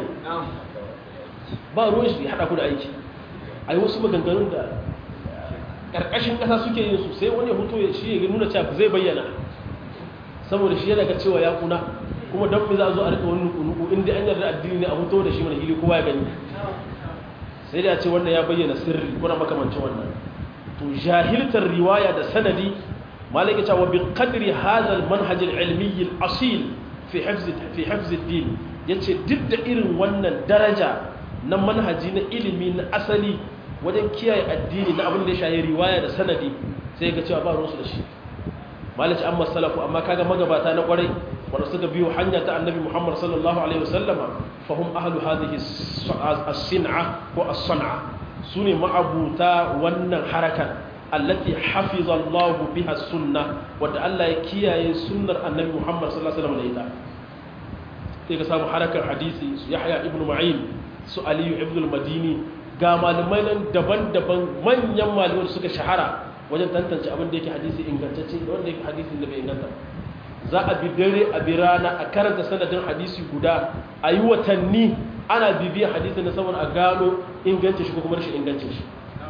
ba ruwan shi haɗa ku da aiki a yi wasu maganganun da ƙarƙashin ƙasa suke yin su sai wani hoto ya shi ya nuna cewa zai bayyana saboda shi yana ga cewa ya kuna kuma don me za a zo a rika wani nuku inda an yarda addini ne a hoto da shi mana hili kowa ya gani sai da ce wannan ya bayyana sirri kuna makamancin wannan to jahiltar riwaya da sanadi malaka cewa bi qadri hadha al manhaj al ilmi al asil fi hifz al din yace duk da irin wannan daraja na manhaji na ilimi na asali wajen kiyaye addini na abin da ya shahi riwaya da sanadi sai ga cewa ba ruwansu da shi malaci amma salafu amma kaga magabata na kwarai wanda suka biyo hanya ta annabi Muhammad sallallahu alaihi wasallama fahum ahlu hadhihi as-sin'a ko as-san'a sune ma'abuta wannan harakan allati hafiza Allah biha sunna wanda Allah ya kiyaye sunnar annabi Muhammad sallallahu alaihi wasallam da ita sai ka samu harakar hadisi su Yahya ibn Ma'in su Ali ibn al-Madini ga malamai nan daban-daban manyan malamai suka shahara wajen tantance abin da yake hadisi ingantacce da wanda yake hadisin da bai inganta za a bi dare a bi rana a karanta sanadin hadisi guda a yi watanni ana bibiyar hadisin da saboda a gano ingancin shi ko kuma rashin ingancin shi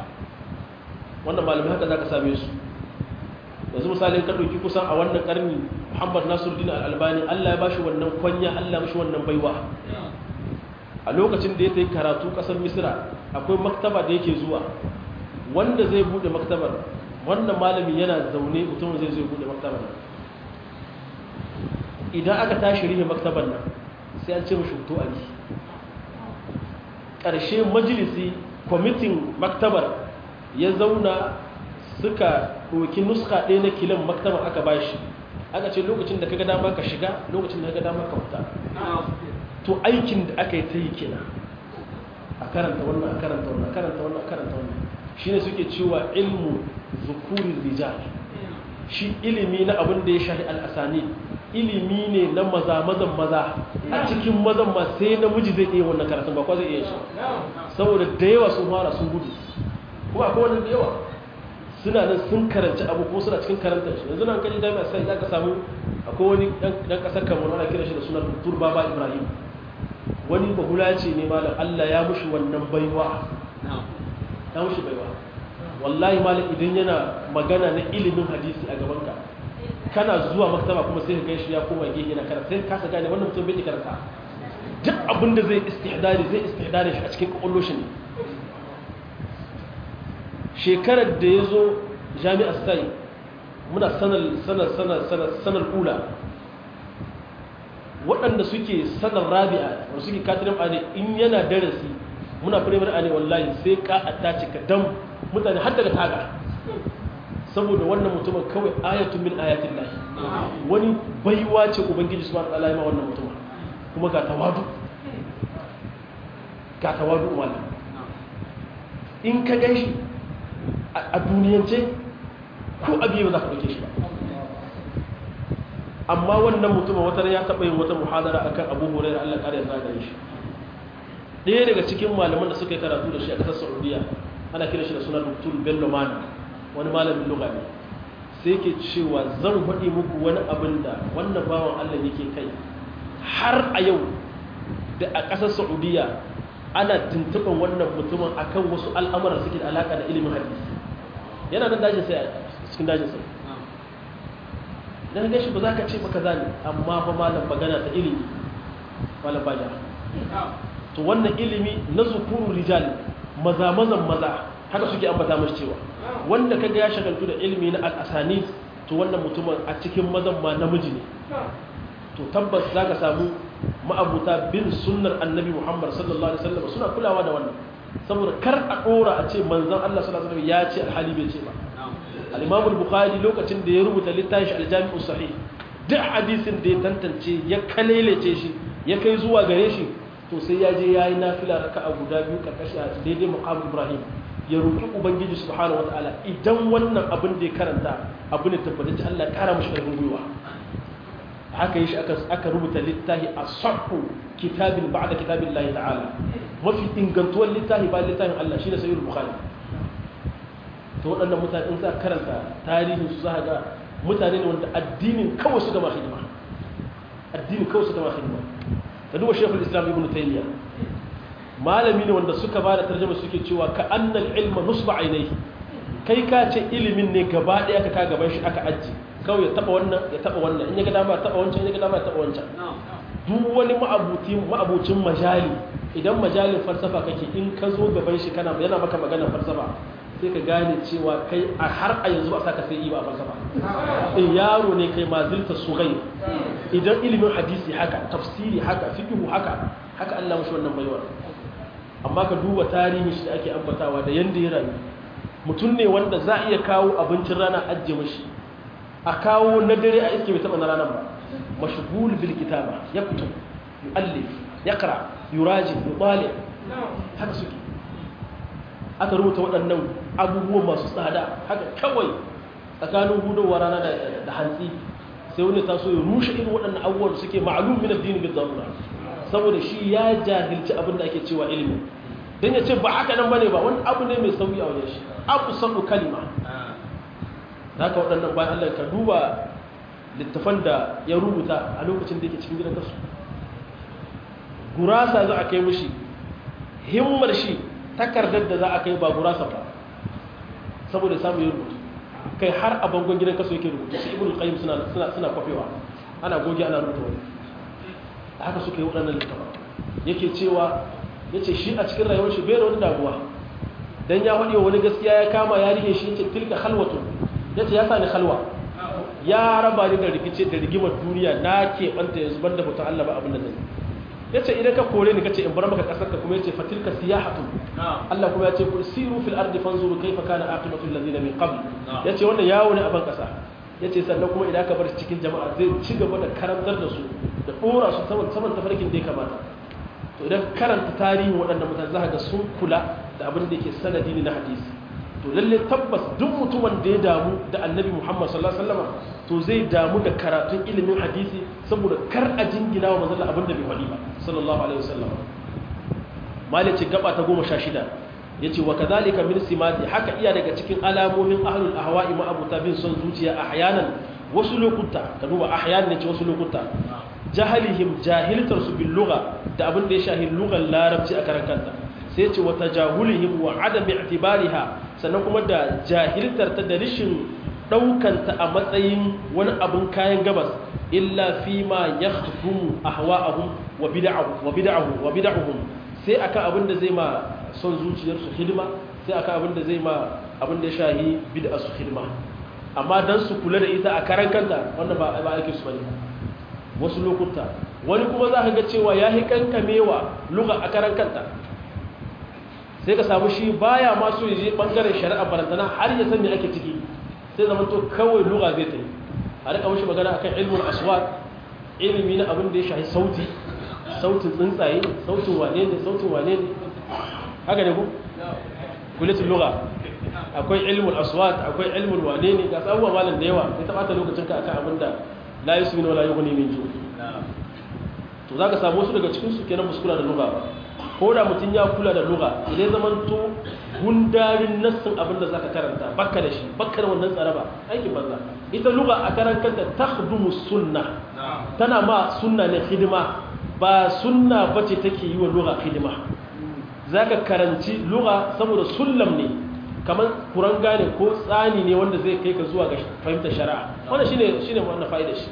wannan malamai haka za ka same su yanzu misalin ka ɗauki kusan a wannan ƙarni Muhammad Nasiruddin Al-Albani Allah ya bashi wannan kwanya Allah ya bashi wannan baiwa a lokacin da ya tafi karatu ƙasar Misra akwai maktaba da yake zuwa wanda zai bude maktabar wannan malami yana zaune mutum zai bude maktabar nan idan aka tashi rihe maktabar nan sai an ce mashi to ali ƙarshe majalisi kwamitin maktabar ya zauna suka ɗauki nuska ɗaya na kilon maktabar aka bashi aka ce lokacin da kaga dama ka shiga lokacin da kaga dama ka fita to aikin da aka yi ta yi kenan a karanta wannan a karanta wannan a karanta wannan a karanta wannan shine suke cewa ilmu zukurin rijal shi ilimi na abin da ya shahi al'asani ilimi ne na maza a cikin mazan ma sai namiji zai iya wannan karatun ba kwa zai iya shi saboda da yawa sun fara sun gudu kuma akwai wani da yawa suna nan sun karanci abu ko suna cikin karantar shi yanzu nan kaji jami'a sai za ka samu akwai wani dan kasar kamar ana kira shi da suna Dr. Baba Ibrahim wani bahula ce ne malam Allah ya mushi wannan baiwa ya mushi baiwa wallahi malam idan yana magana na ilimin hadisi a gaban ka kana zuwa maktaba kuma sai ka gaishe ya koma gehe na karanta sai ka kasa gane wannan mutum bai karanta duk abin da zai istihdari shi a cikin kokollo shi ne shekarar da ya zo jami'ar sai muna sanar ula waɗanda suke sanar rabi'a wanda suke katirin a ne in yana darasi muna firimar a ne wallahi sai ka a tace ka dam mutane har daga taga saboda wannan mutumin kawai ayatun min ayatin lahi wani baiwa ce ubangiji su ma'ala ma wannan mutumin kuma ga tawadu wala in ka gan shi a duniyance ko abiye ba za ka ɗauke shi ba amma wannan mutumin wata ya taɓa yin wata muhadara akan Abu Hurairah Allah ƙara ya zaga shi ɗaya daga cikin malaman da suka yi karatu da shi a ƙasar Saudiya ana kira shi da suna Dr. Bello Mani wani malamin lugha ne sai ke cewa zan faɗi muku wani abin da wannan bawan Allah yake kai har a yau da a ƙasar Saudiya ana tuntuɓin wannan mutumin akan wasu al'amuran suke da alaƙa da ilimin hadisi yana nan dajin sai a cikin dajin sai dan gashi ba za ka ce maka zani amma fa malam magana ta ilimi malam baja to wannan ilimi na zukuru rijal maza haka suke ambata mashi cewa wanda kaga ya shagaltu da ilimi na al-asani to wannan mutumin a cikin mazan ma namiji ne to tabbas zaka samu ma'abuta bin sunnar annabi Muhammad sallallahu alaihi wasallam suna kulawa da wannan saboda kar a dora a ce manzon Allah sallallahu alaihi wasallam ya ce alhali bai ce ba al-Imam al-Bukhari lokacin da ya rubuta littafin al-Jami' as-Sahih duk hadisin da ya tantance ya kalelece shi ya kai zuwa gare shi to sai ya je yayi nafila raka'a guda biyu karkashi a daidai maqam Ibrahim ya roki ubangiji subhanahu wataala idan wannan abin da ya karanta abu ne tabbatacce Allah ya kara mishi karfin gwiwa haka yi shi aka rubuta littafi a sahu kitabin ba'da kitabillahi ta'ala mafi ingantuwar littafi ba littafin Allah shine sahih al-Bukhari to waɗannan mutane in za karanta tarihin su za ga mutane ne wanda addinin kawai su gama hidima da duba shekul islam ibn taymiya malami ne wanda suka ba da tarjuma suke cewa ka annal ilma nusba ainihi kai ka ce ilimin ne gaba ɗaya ka gaban shi aka aji kawai ya taba wannan in ya ga dama taba wancan in ya ga dama taba wancan duk wani ma'abucin majali idan majalin falsafa kake in ka zo gaban shi yana maka maganar falsafa sai ka gane cewa kai a har a yanzu a saka sai ba a falsafa in yaro ne kai mazilta sugai idan ilimin hadisi haka tafsiri haka fiqhu haka Allah mushi wannan baiwa amma ka duba tarihi shi da ake ambatawa da yanda ya rayu mutum ne wanda za a iya kawo abincin rana ajiye mashi a kawo na dare a iske bai taba na ranar ba mashghul bil kitaba yaktub yu'allif yaqra yuraji yutali haka suke aka rubuta waɗannan abubuwan masu tsada haka kawai tsakanin hudowa rana da hantsi sai wani taso ya rushe irin waɗannan abubuwan da suke ma'lum min addini bil darura saboda shi ya jahilci abin da ake cewa ilimi dan ya ce ba haka nan bane ba wani abu ne mai sauki a wajen shi abu sabu kalima haka waɗannan bayan Allah ka duba littafan da ya rubuta a lokacin da yake cikin gidan kasu gurasa za a kai mishi himmar shi takardar da za a kai ba gurasa ba saboda samu yin rubutu kai har a bangon gidan kaso yake rubutu su ibn qayyim suna kwafewa ana goge ana rubuta wani haka suka yi waɗannan littafan yake cewa yace shi a cikin rayuwar shi bai da wani damuwa dan ya faɗi wani gaskiya ya kama ya rike shi yace tilka khalwatu yace ya sani khalwa ya raba ni da rikice da rigimar duniya na ke banta yanzu banda mutum Allah ba abin da zai yace idan ka kore ni kace in bar maka kasar ka kuma yace fatilka siyahatun Allah kuma yace kul siru fil ardi fanzuru kayfa kana aqibatu alladhina min qabl yace wannan yawo ne a ban kasa yace sannan kuma idan ka bar shi cikin jama'a zai ci gaba da karantar da su da dora su saman tafarkin da ya kamata to idan karanta tarihin waɗannan mutane za ka ga sun kula da abin da yake sanadi ne na hadisi to lalle tabbas duk mutumin da ya damu da annabi Muhammad sallallahu alaihi wasallam to zai damu da karatun ilimin hadisi saboda kar a jingina wa manzon abin da bai faɗi ba sallallahu alaihi wasallam malici gaba ta 16 yace wa kadhalika min simati haka iya daga cikin alamomin ahlul ahwa'i ma abuta bin son zuciya ahyanan wasu lokuta ka duba ahyan ne ce wasu lokuta jahalihim jahiltar su bil lugha da abin da ya shahi lugar larabci a karan kanta sai ce wata jahulihim wa adam i'tibariha sannan kuma da jahiltar ta da rishin daukanta a matsayin wani abin kayan gabas illa fi ma yakhdumu ahwa'ahum wa bid'ahum sai akan abin da zai ma son zuciyarsu hidima sai akan abin da zai ma abin da ya shahi bid'a su hidima amma dan su kula da ita a karan kanta wannan ba ake su bane wasu lokuta wani kuma za ka ga cewa ya hi kankamewa lugha a karan kanta sai ka samu shi baya ma so ya je bangaren shari'a barantana har ya san me ake ciki sai zaman to kawai lugha zai ta yi a rika mishi magana akan ilmul aswat ilimi na abin da ya shahi sautin tsuntsaye sautin wane ne haka ne ku kulitin lugha akwai ilmul aswat akwai ilmul wane ne ga sabuwa malam da yawa sai ta bata lokacin ka akan abin da la yusminu wala yughni min ju to zaka samu wasu daga cikin su kenan muskula da lugha ba ko da mutun ya kula da lugha idan zaman to gundarin nassin abin da zaka karanta bakka da shi bakka da wannan tsaraba aikin banza ita lugha a karan kanta takhdumu sunna tana ma sunna ne hidima ba sunna bace take yi wa lugha hidima zaka karanci lugha saboda sullam ne kamar kuranga ne ko tsani ne wanda zai kai ka zuwa ga fahimtar shari'a wannan shine wannan fa'idar shi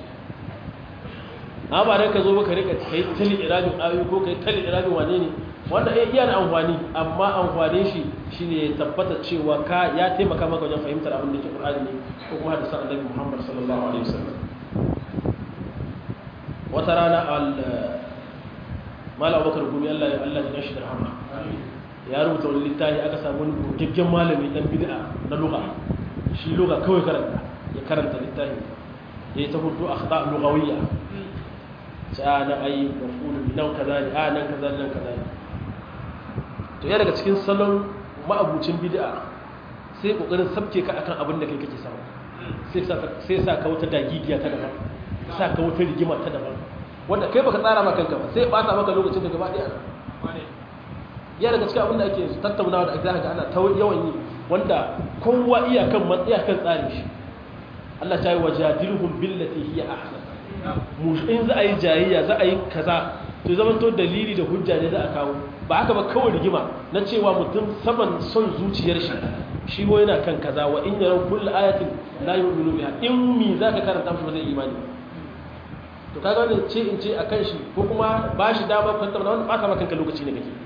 amma ba dan ka zo baka rika kai tali irabin ayoyi ko kai tali irabin wane ne wanda iya da amfani amma amfanin shi shine tabbata cewa ka ya taimaka maka wajen fahimtar abin da ke Qur'ani ne ko kuma hadisin Annabi Muhammad sallallahu alaihi wasallam wata rana Malam Abubakar Gumi Allah ya shi da rahama ya rubuta wani littafi aka samu wani gaggen malami dan bid'a na lugha shi lugha kawai karanta littafi yayi ta hudu akhta lughawiyya ta na ayi mafulu nan kaza ne nan kaza nan kaza to ya daga cikin salon ma'abucin bid'a sai kokarin sabke ka akan abin da kai kake samu sai sa ka wata dagigiya ta daban sa ka wata rigima ta daban wanda kai baka tsara maka kanka ba sai bata maka lokacin da gaba daya ya daga cikin abin da ake tattaunawa da aka ga ana ta yawan yi wanda kowa iyakan tsarin shi Allah ta yi wajadilhum billati hiya ahsan in za a yi jayayya za a yi kaza to zaman to dalili da hujja ne za a kawo ba haka ba kawai rigima na cewa mutum saman son zuciyar shi ko yana kan kaza wa in yaraw kullu ayatin la yu'minu biha in mi zaka karanta musu ba zai imani to kaga wannan ce in ce akan shi ko kuma ba shi dama kwanta wannan ba ka maka kanka lokaci ne kake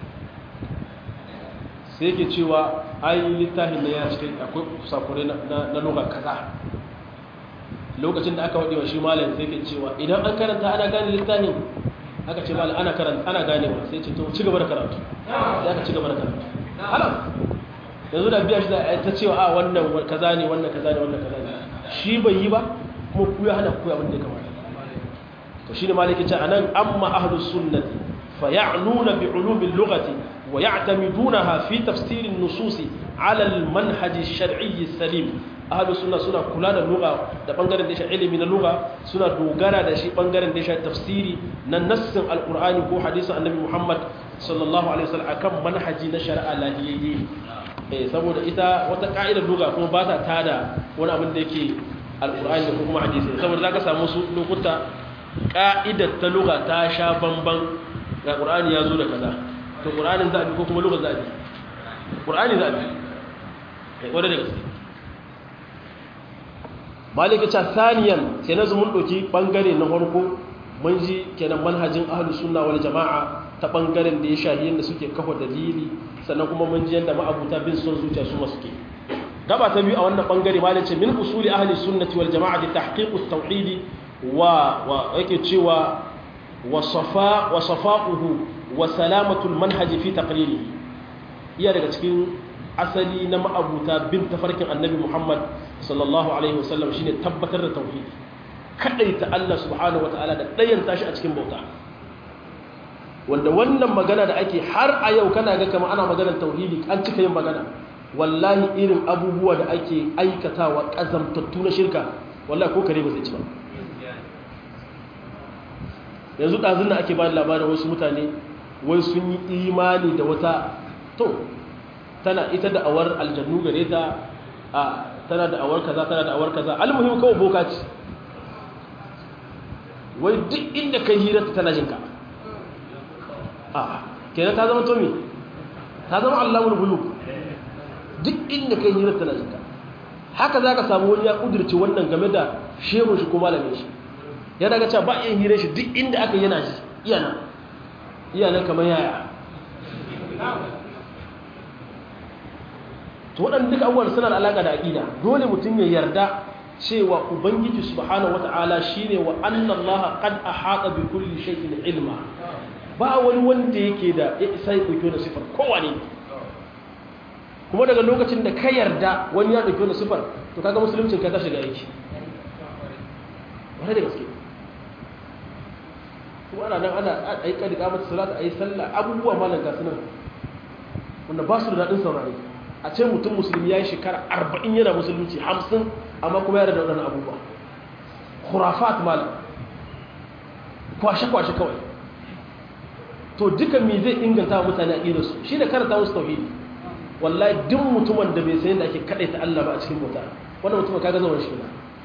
sai yake cewa ai littafin da ya cikin akwai sakure na lugha kaza lokacin da aka wadi wa shi malam sai yake cewa idan an karanta ana gane littafin aka ce malam ana karanta ana ganewa sai ce to ci gaba da karatu sai aka ci gaba da karatu halam yanzu da biya shi da ta cewa a wannan kaza ne wannan kaza ne wannan kaza ne shi bai yi ba kuma ku ya hana ku abin da ya kamata to shine maliki ce anan amma ahlus sunnati faya'nuna bi ulumil lughati wa ya'tamidunaha fi tafsir an-nusus 'ala al-manhaj ash-shar'i as-salim ahlus sunna suna kula da lugha da bangaren da shi ilimi na lugha suna dogara da shi bangaren da shi tafsiri na nassin al-qur'ani ko hadisin annabi Muhammad sallallahu alaihi wasallam akan manhaji na shari'a lahiyayye saboda ita wata ka'idar lugha kuma ba ta tada wani abin da yake al-qur'ani ko kuma hadisi saboda zaka samu su lokuta ka'idar ta lugha ta sha bamban ga qur'ani ya zo da kaza to qur'anin za a bi ko kuma lugha za a bi qur'ani za a bi wanda da gaske malika ta saniyan sai na zumun doki bangare na farko mun ji kenan manhajin ahlus sunna wal jamaa ta bangaren da ya shahi yanda suke kafa dalili sannan kuma mun ji yanda ma'abuta bin son zuciya su suke gaba ta biyu a wannan bangare malika min usuli ahli sunnati wal jamaa da tahqiq at-tauhid wa yake cewa wa safa'uhu wa salamatul manhaji fi taqlilihi iya daga cikin asali na ma'abuta bin tafarkin annabi Muhammad sallallahu alaihi wasallam shine tabbatar da tauhidi kadaita Allah subhanahu wataala da dayanta shi a cikin bauta wanda wannan magana da ake har a yau kana ga kamar ana maganar tauhidi an cika yin magana wallahi irin abubuwa da ake aikatawa kazamtattu na shirka wallahi ko kare ba zai ci ba yanzu ɗazun da ake bani labarin wasu mutane wai sun yi imani da wata to tana ita da awar aljannu gare ta tana da awar kaza almuhim kawai boka ce wai duk inda kai hirarta tana jinka kenan ta zama tomi ta zama allahun bulu duk inda kai hirarta tana jinka haka za ka samu wani ya ƙudurci wannan game da shehun shi ko malamin shi yana ga cewa ba iya hirar shi duk inda aka yana shi iyana kamar yaya to waɗanda duka abubuwan suna da alaƙa da aƙida dole mutum ya yarda cewa ubangiji subhanahu wata'ala shine wa annallaha qad ahata bi kulli shay'in ilma ba wani wanda yake da ya isa ya dauki wannan sifar kowane kuma daga lokacin da ka yarda wani ya dauki wannan sifar to kaga musuluncin ka ta shiga aiki wani da gaske kuma ana nan ana ayi kadika mata salatu ayi sallah abubuwa malan gasu nan wanda ba su da dadin saurare a ce mutum musulmi ya yi shekara 40 yana musulunci 50 amma kuma ya da waɗannan abubuwa khurafat malam kwashe-kwashe kawai to duka me zai inganta wa mutane a su shi da karanta musu tauhidi wallahi duk mutumin da bai sayin da ake kaɗaita Allah ba a cikin bauta wannan mutumin kaga zaman shi na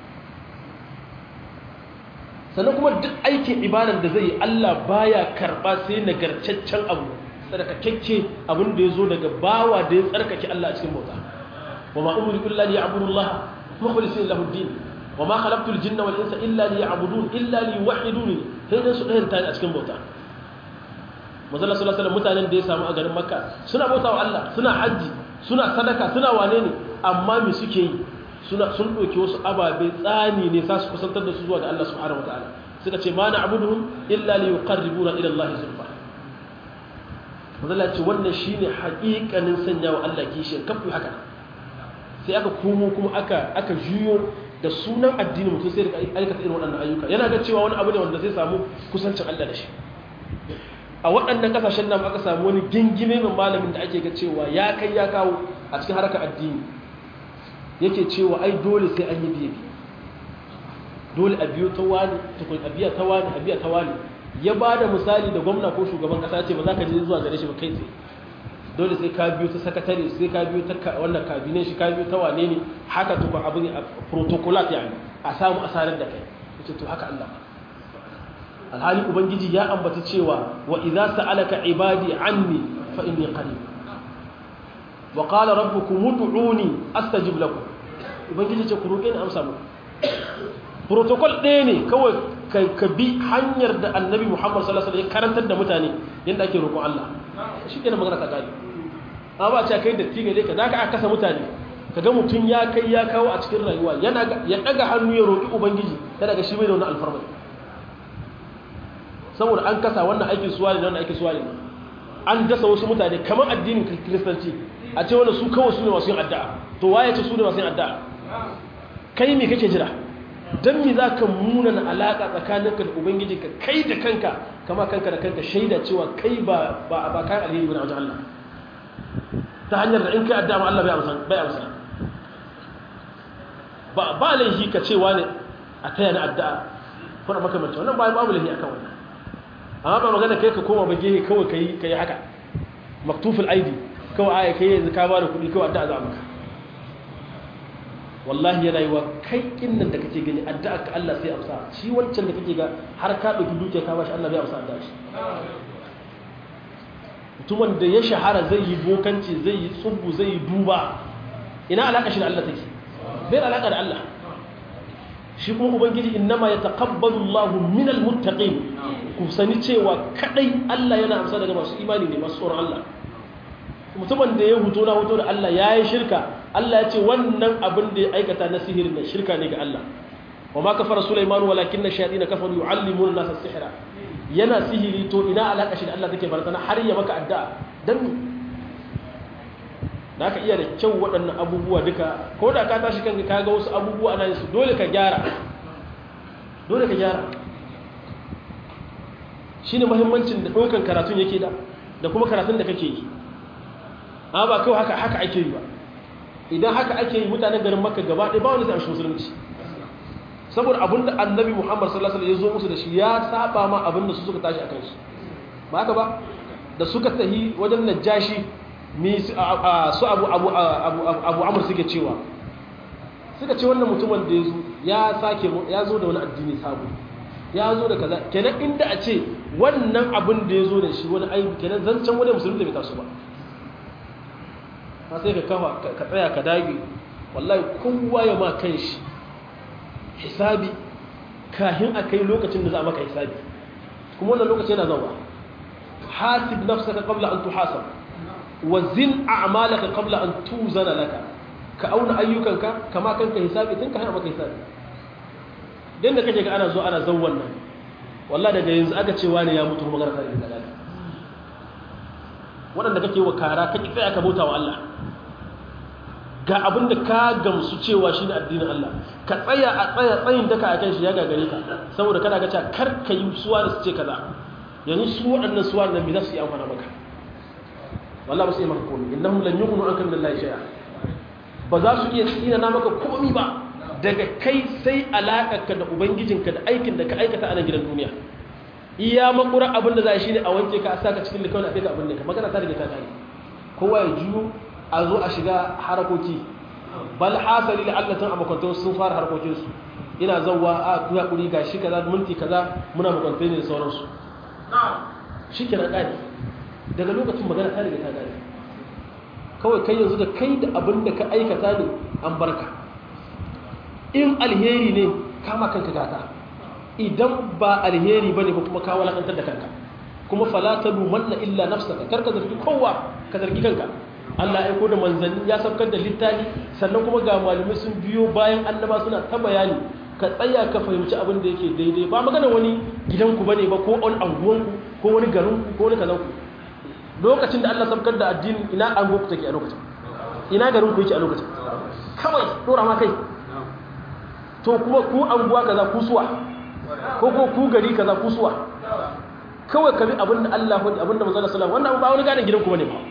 sannan kuma duk aikin ibadar da zai yi Allah baya karɓa sai nagarcaccen abu tsarkakakke abin da ya zo daga bawa da ya tsarkake Allah a cikin bauta wa ma umri illa li ya'budu Allah mukhlisin lahu ad-din wa ma khalaqtu al-jinna wal insa illa li ya'budun illa li yuwahhiduni sai dan su dayan ta a cikin bauta manzo sallallahu alaihi wasallam mutanen da ya samu a garin Makka suna bautawa Allah suna haji suna sadaka suna wane ne amma me suke yi sun doke wasu ababe tsani ne sa su kusantar da su zuwa ga Allah subhanahu wataala suka ce ma na'buduhum illa li yuqarribuna ila Allah zulfa mazala ce wannan shi ne haƙiƙanin sanya wa Allah kishiyar kafin haka sai aka komo kuma aka juyo da sunan addini mutum sai da aikata irin waɗannan ayyuka yana ga cewa wani abu ne wanda zai samu kusancin Allah da shi a waɗannan ƙasashen nan aka samu wani gingime mai malamin da ake ga cewa ya kai ya kawo a cikin harkar addini yake cewa ai dole sai an yi biye dole a biyo ta wani tukun a biya ta wani a biya ta wani ya ba da misali da gwamna ko shugaban kasa ce ba za ka je zuwa gare shi ba kai tsaye dole sai ka biyo ta sakatare sai ka biyo ta wannan kabine shi ka biyo ta wane ne haka tukun abu ne a protocolat yani a samu asarar da kai yace to haka Allah alhali ubangiji ya ambata cewa wa idza sa'alaka ibadi anni fa inni qarib wa qala rabbukum ud'uni astajib lakum ubangiji ce ku roke ni amsa muku protocol ɗaya ne kawai ka bi hanyar da annabi Muhammad sallallahu alaihi wasallam ya karantar da mutane yadda ake roƙon Allah shi kenan magana ta gari amma ba ce kai da tiga dai ka zaka aka kasa mutane kaga mutun ya kai ya kawo a cikin rayuwa yana ya daga hannu ya roƙi ubangiji yana ga shi bai da wannan alfarma saboda an kasa wannan aikin suwa ne wannan aikin suwa ne an dasa wasu mutane kamar addinin kiristanci a ce wannan su kawai su ne masu yin addu'a to waye ce su ne masu yin addu'a kai me kake jira don mi za ka munana alaƙa tsakaninka da ubangijinka kai da kanka kama kanka da kanka shaida cewa kai ba kayan alheri wani wajen Allah ta hanyar da in kai adda ma Allah bai amsa ba laihi ka cewa ne a taya na addu'a kuna makamanci wannan babu laihi akan wannan amma ba magana kai ka koma bage kawai ka yi haka maktuful aidi kawai aya kai yanzu ka ba da kuɗi kawai addu'a za maka wallahi yana yi wa kai kinnan da kake gani addu'a ka Allah sai amsa shi wancan da kake ga har ka dauki dukiya ka bashi Allah bai amsa addu'a shi mutumin da ya shahara zai yi bokanci zai yi tsubbu zai yi duba ina alaka shi da Allah take bai alaka da Allah shi kuma ubangiji innama yataqabbalu Allahu minal muttaqin ku sani cewa kadai Allah yana amsa daga masu imani ne masu tsoron Allah mutumin da ya huto na huto da Allah ya yi shirka Allah ya ce wannan abin da ya aikata na sihirin na shirka ne ga Allah wa ma kafara Sulaiman walakin na shayatin kafaru yu'allimuna an-nasa as-sihra yana sihiri to ina alaka shi da Allah take barazana har ya maka addu'a dan da ka iya da kyau waɗannan abubuwa duka ko da ka tashi kanka ka ga wasu abubuwa ana yin su dole ka gyara shine muhimmancin da ɗaukan karatun yake da kuma karatun da kake yi amma ba kawai haka ake yi ba idan haka ake yi mutanen garin Makka gaba ɗaya ba wani zai amshi musulunci saboda abinda annabi Muhammad sallallahu alaihi wasallam ya zo musu da shi ya saba ma abinda su suka tashi akan shi ba haka ba da suka tahi wajen Najashi su abu amur suke cewa wannan mutumin da ya zo da wani addini sabo ya zo da kaza kenan inda a ce wannan abin da ya zo da shi wani aibu kenan zancen wani musulmi da bai taso ba ka sai ka tsaya ka dage wallahi kowa ya ma kan shi hisabi kahin a kai lokacin da za a maka hisabi kuma wannan lokaci yana zauwa hasib nafsaka qabla an tuhasab wazin a'malaka qabla an tuzana laka ka auna ayyukanka kama kanka hisabi tun ka hana maka hisabi dan da kake ga ana zo ana zawwan nan wallahi daga yanzu aka ce wani ya mutu kuma garka da dalali wadanda kake wa kara kake tsaya ka bauta wa Allah ga abinda ka gamsu cewa shine addinin Allah ka tsaya a tsayin daka akan shi ya gagare ka saboda kana ga cewa kar ka yi suwa da su ce kaza yanzu su waɗannan suwa da me za su yi amfana maka wallahi ba su yi maka komai innahum lan yughnu anka min Allah shay'a ba za su iya tsina na maka komai ba daga kai sai alakarka da ubangijinka da aikin da ka aikata a nan gidan duniya iya makura abin da za shi ne a wanke ka a saka cikin likawar a kai ga abin da ka magana ta daga ta kare kowa ya juyo a zo a shiga harakoki bal hasali da allatan a makwantar sun fara harkokinsu ina zauwa a kuya kuri ga shi kaza minti kaza muna makwantar ne da sauransu shi kenan ƙari daga lokacin magana ta daga ta gari kawai kai yanzu da kai da abin da ka aikata ne an barka in alheri ne kama kanka gata idan ba alheri ba ne ba kuma kawo lakantar da kanka kuma falata lumanna illa nafsaka karka zargi kowa ka zargi kanka Allah ya aiko da manzanni ya saukar da littafi sannan kuma ga malamai sun biyo bayan annaba suna ta bayani ka tsaya ka fahimci abin da yake daidai ba magana wani gidanku bane ba ko wani anguwanku ko wani garinku ko wani kazanku lokacin da Allah sabkar da addini ina anguwanku take a lokacin ina garinku yake a lokacin kawai dora ma kai to kuma ku anguwa kaza ku suwa ko ku gari kaza ku suwa kawai ka bi abin da Allah ko abin da manzo sallallahu alaihi wasallam wannan ba wani ganin gidanku bane ba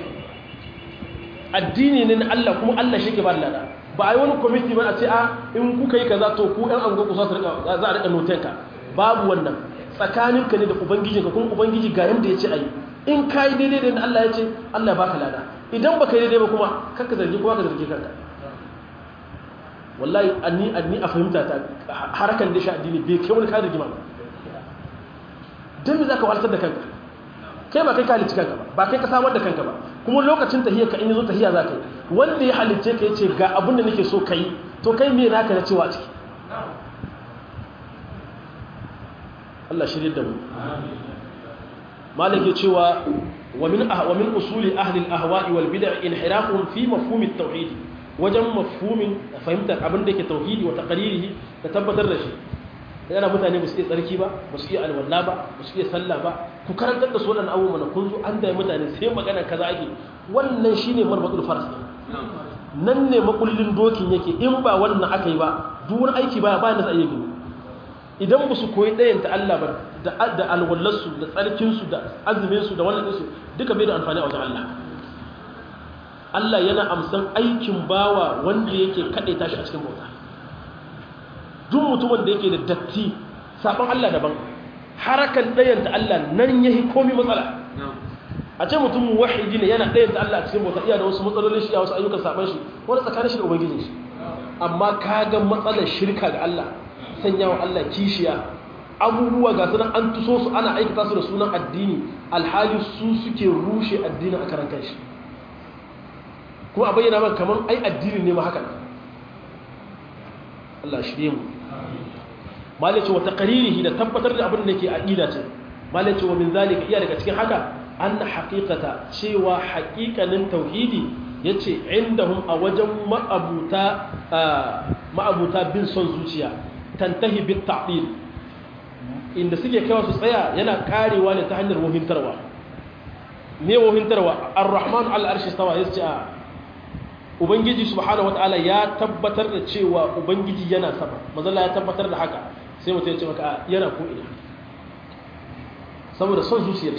addini ne na Allah kuma Allah shi ke ba da lada ba a yi wani kwamiti ba a ce a in kuka yi kaza to ku ɗan angon ku za a riƙa notenka babu wannan tsakaninka ne da ubangijinka kuma ubangiji ga yadda ya ce a yi in ka yi daidai da Allah ya ce Allah ya baka lada idan ba ka yi daidai ba kuma kanka zargi kuma ka zargi kanka wallahi anni a fahimta ta harakan da shi addini bai kai wani kare rigima ba don me za ka waltar da kanka kai ba kai ka halicci kanka ba kai ka samar da kanka ba kuma lokacin tahiyar ka in yazo tahiya za ka yi wanda ya halicce ka yace ga abin da nake so kai to kai me naka na cewa ciki Allah shirye da mu malike cewa wa min usuli ahli al-ahwa'i wal bid'ah inhirafuhum fi mafhum at-tauhid wajen mafhumin fahimtar abin da yake tauhidi wa taqririhi da tabbatar da shi yana mutane ba su iya tsarki ba ba su iya alwala ba ba su iya sallah ba ku karantar da su waɗannan abubuwan da kun zo an da mutane sai magana kaza ake wannan shine marbatul faras nan ne makullin dokin yake in ba wannan aka yi ba duk wani aiki baya bayan da sai yi idan ba su koyi ɗayan ta Allah ba da alwallarsu da tsarkinsu da azuminsu da wannan ɗinsu duka bai da amfani a wajen Allah Allah yana amsan aikin bawa wanda yake kaɗe tashi a cikin bauta duk mutumin da yake da datti sabon Allah daban harakan ɗayanta Allah nan yahi komai matsala a ce mutum wahidi ne yana ɗayanta Allah a cikin bauta iya da wasu matsalolin shi a wasu ayyukan sabon shi wani tsakanin shi da ubangijin shi amma ka ga matsalar shirka ga Allah sanya wa Allah kishiya abubuwa ga sunan an tuso su ana aikata su da sunan addini alhali su suke rushe addinin a karan kanshi kuma a bayyana maka kamar ai addini ne ma haka Allah shirye mu malace wa taqririhi da tabbatar da abin da ke aqida ce malace wa min zalika iya daga cikin haka anna haqiqata cewa haqiqanin tauhidi yace indahum a wajen ma'abuta bin son zuciya tantahi bit ta'dil inda suke kaiwa su tsaya yana karewa ne ta hanyar wahintarwa me wahintarwa ar-rahman al-arshi stawa yace a ubangiji subhanahu wataala ya tabbatar da cewa ubangiji yana sama manzala ya tabbatar da haka sai mutum ya ce maka yana ko ina saboda son zuciyar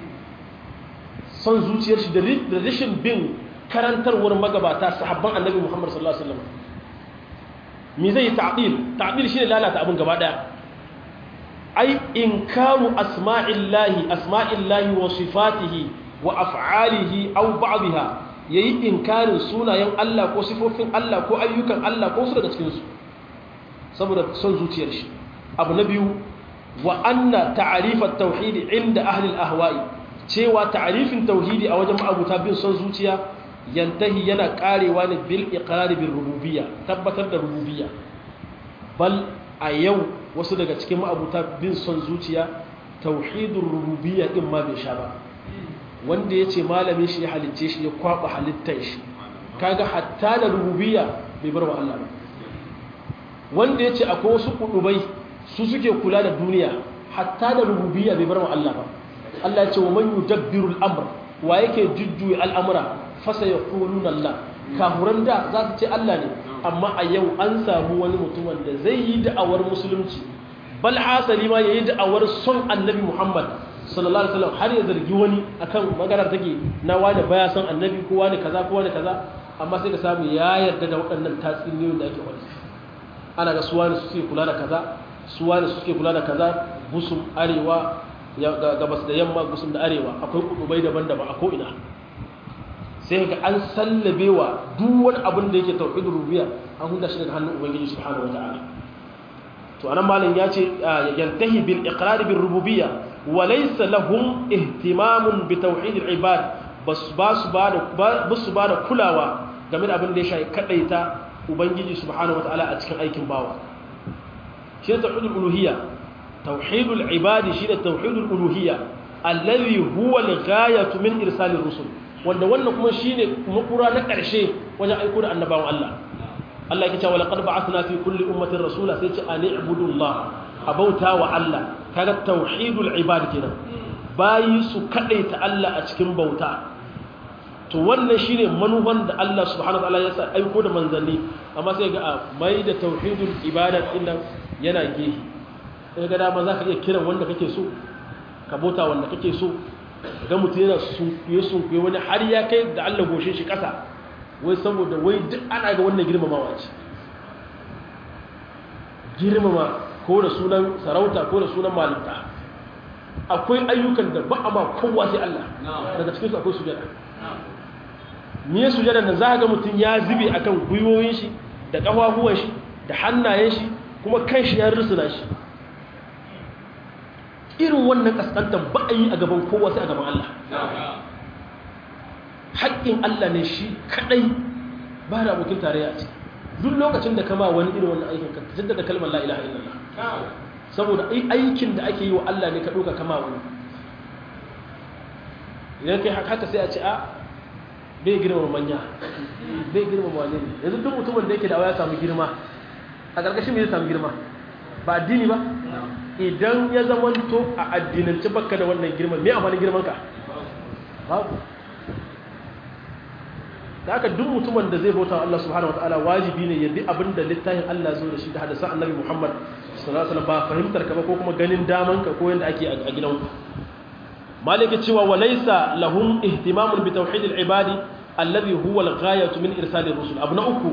shi da rashin bin karantarwar magabata sahabban annabi Muhammad sallallahu alaihi wasallam me zai ta'dil shine lalata abin gaba daya ai inkaru asma'illahi wa sifatihi wa af'alihi aw ba'dha yayi inkarin sunayen Allah ko sifofin Allah ko ayyukan Allah ko su daga cikin su saboda son zuciyar shi abu na biyu wa anna ta'rif at-tauhid inda ahli al-ahwa'i cewa ta'rifin tauhidi a wajen ma'abuta bin son zuciya yantahi yana karewa ne bil iqrar bil rububiyya tabbatar da rububiyya bal a yau wasu daga cikin ma'abuta bin son zuciya tauhidur rububiyya din ma bai sha ba wanda yace malamin shi ya halicce shi ya kwaba halittar shi kaga hatta da rububiyya bai bar wa Allah ba wanda yace akwai wasu kudubai su suke kula da duniya hatta da rububiyya bai bar wa Allah ba Allah ya ce wa man yudabbiru al-amr wa yake jujjuyi al'amura fasa yaquluna Allah kafuran da za su ce Allah ne amma a yau an samu wani mutum wanda zai yi da'awar musulunci bal hasali ma yayi da'awar son annabi Muhammad sallallahu alaihi wasallam har ya zargi wani akan maganar take na wani baya son annabi ko wani kaza amma sai ka samu ya yarda da waɗannan tatsuniyoyin da ake wani ana ga suwani suke kula da kaza busum arewa gabas da yamma gusum da arewa akwai kudubai daban-daban a ko'ina sai ga an sallabewa duk wani abin da yake tauhidur rububiyya an huda shi daga hannun ubangiji subhanahu wata'ala to anan malam ya ce yantahi bil iqrar bil rububiyya wa laysa lahum ihtimamun bi tauhidil ibad ba su ba da kulawa game da abin da ya shafi kadaita ubangiji subhanahu wata'ala a cikin aikin bawa shi tauhidul uluhiyya توحيد العباد شيء توحيد الألوهية الذي هو الغاية من إرسال الرسل wanda wannan kuma shine makura na ƙarshe wajen aiko da annabawan Allah Allah yake cewa laqad ba'athna fi kulli ummatin rasula sai ce an ibudullah abauta wa Allah kaga tauhidul ibad kenan bayi su kadaita Allah a cikin bauta to wannan shine manufan da Allah subhanahu wa ta'ala ya sa aiko da manzanni amma sai ga mai da tauhidul ibada din yana gehi sai ga dama za ka iya kiran wanda kake so ka bauta wanda kake so ga mutum yana sunkuye wani har ya kai da Allah goshe shi ƙasa wai saboda wai duk ana ga wannan girmamawa ce girmama ko da sunan sarauta ko da sunan malinta akwai ayyukan da ba a ma kowa sai Allah daga cikinsu akwai sujada me sujada nan za ga mutum ya zube akan gwiwoyin shi da ƙafafuwan shi da hannayen shi kuma kan shi ya rusuna shi irin wannan kaskantar ba a yi a gaban kowa sai a gaban Allah haƙƙin Allah ne shi kaɗai ba da abokin tarayya ce duk lokacin da kama wani irin wannan aikin ka jaddada kalmar la ilaha illallah saboda aikin da ake yi wa Allah ne ka ɗauka kama wani idan kai haka sai a ce a bai girma manya bai girma wani ne yanzu duk mutumin da yake da ya samu girma a ƙarƙashin me zai samu girma ba addini ba idan ya zamanto a addinance baka da wannan girman me amfanin girman ka babu da aka duk mutumin da zai bauta Allah subhanahu wataala wajibi ne ya bi abinda littafin Allah zo da shi da hadisan Annabi Muhammad sallallahu alaihi wasallam ba fahimtar ka ba ko kuma ganin daman ka ko yanda ake a gidanku malaka cewa walaysa lahum ihtimamun bi tauhidil ibadi alladhi huwa al-ghayatu min irsalir rusul abna uku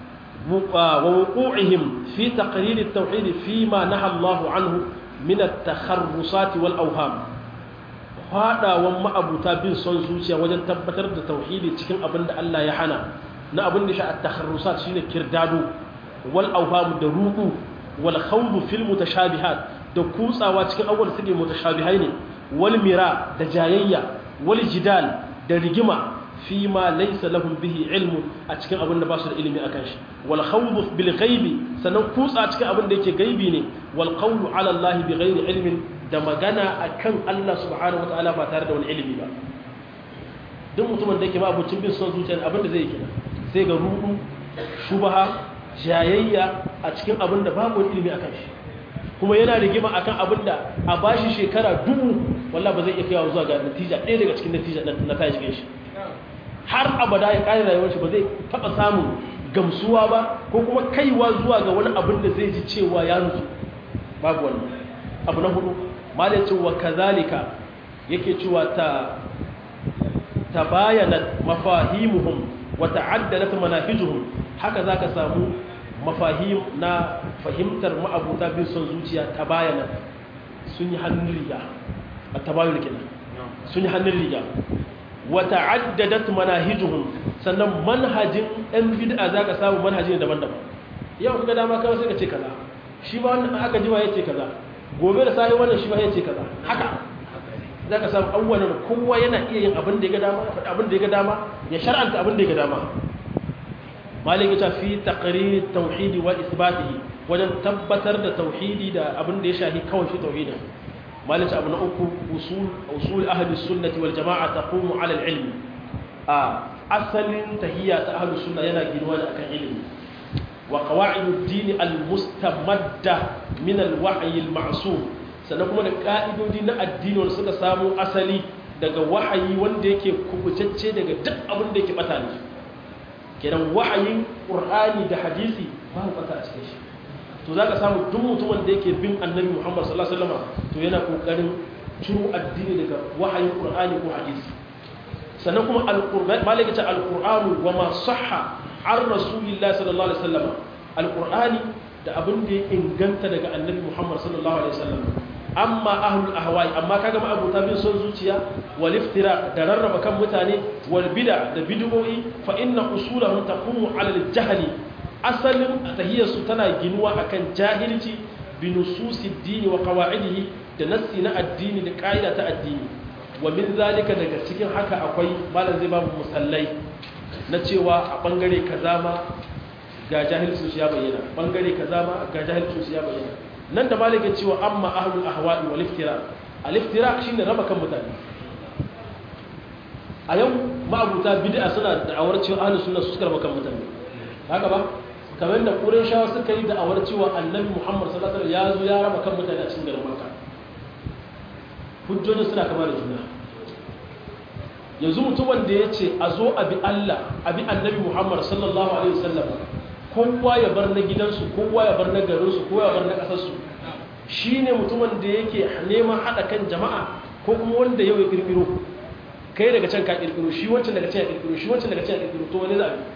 ووقوعهم في تقرير التوحيد فيما نهى الله عنه من التخرصات والأوهام هذا وما أبو تابين صن زوجيا وجن تبتر التوحيد تكن أبن الله يحنا نا أبن شاء التخرصات شين كردادو والأوهام دروق والخوض في المتشابهات دكوسا واتكن أول سجى متشابهين والمراء دجايا والجدال درجما فيما ليس لهم به علم أتكلم أبن باشر علمي أكنش والخوض بالغيب سنقوس أتكلم أبن ديك غيبيني والقول على الله بغير علم دمغنا أكن الله سبحانه وتعالى ما تارد والعلم با دم متمن ديك ما أبو تنبين صوت وتن أبن زي كده سيغا روح شبهة جايية أتكلم أبن باب والعلم أكنش kuma yana rigima akan abinda a bashi shekara 1000 wallahi ba zai iya kaiwa zuwa ga natija ɗaya daga cikin natija na kai shi har abada ya kare rayuwar shi ba zai taba samun gamsuwa ba ko kuma kaiwa zuwa ga wani abin da zai ji cewa ya nutsu babu wannan. Abu na hudu malai cewa kazalika yake cewa tabayanat mafahimuhum wa ta'addadat manahijuhum, haka zaka samu mafahim na fahimtar ma'abuta bin son zuciya tabayanat sun yi hannun riga a tabayun kenan sun yi hannun riga wa ta'addadat manahijuhum, sannan manhajin ɗan bid'a zaka samu manhajin daban-daban. Yau kaga dama kawai sai ka ce kaza, shi ba wannan aka jima yace kaza, gobe da sai wannan shi ba yace kaza, haka zaka samu awwalan kowa yana iya yin abin da ya ga dama, abin da ya ga dama, ya shar'anta abin da ya ga dama. Malik ya fi taqrir tauhidi wa isbatihi, wajen tabbatar da tauhidi da abin da ya shahi kawai shi tauhidin. Malik abu na uku usul ahli sunnati wal jama'a taqumu ala al-ilm. Asalin tahiyya ta ahli sunna yana ginuwa da akan ilimi. Wa qawa'id ad-din al-mustamadda min al-wahyi al-ma'sum, sannan kuma da ka'idodi na addini wanda suka samu asali daga wahayi wanda yake kubutacce daga duk abin da yake bata ne. Kenan wahayin Qur'ani da hadisi ba bata a cikin shi. To zaka samu duk mutumin da yake bin Annabi Muhammad sallallahu alaihi wasallam to yana kokarin ciro addini daga wahayin Qur'ani ko hadisi. Sannan kuma al-Qur'an malaka ta al-Qur'anu wa ma sahha an Rasulillahi sallallahu alaihi wasallam, al-Qur'ani da abin da ya inganta daga Annabi Muhammad sallallahu alaihi wasallam. Amma ahlul ahwa'i, amma kaga ma abuta bin son zuciya wal iftira da rarraba kan mutane wal bid'a da bid'o'i, fa inna usulahum taqumu ala al-jahli, asalin tahiyyarsu tana ginuwa akan jahilci bi nususi dini wa qawa'idihi, da nassi na addini da ka'ida ta addini. Wa min zalika, daga cikin haka akwai malam zai babu musallai na cewa a bangare kaza ma ga jahilci su ya bayyana, bangare kaza ma ga jahilci su ya bayyana. Nan da malam ya cewa amma ahlul ahwa'i wal iftira, al-iftira shine raba kan mutane. A yau ma'abuta bid'a suna da'awar cewa ahlus sunna su suka raba kan mutane, haka ba kamar da Qurayshawa suka yi da'awar cewa Annabi Muhammad sallallahu alaihi wasallam ya zo ya raba kan mutane a cikin garin Makka. Hujjoji suna kama da juna. Yanzu mutumin da ya ce a zo a bi Allah, a bi Annabi Muhammad sallallahu alaihi wasallam, kowa ya bar na gidansu, kowa ya bar na garinsu, kowa ya bar na ƙasarsu, shi ne mutumin da yake neman haɗa kan jama'a, ko kuma wanda yau ya ƙirƙiro, kai daga can ka ƙirƙiro, shi wancan daga can ya ƙirƙiro, shi wancan daga can ya ƙirƙiro, to wani zaɓi?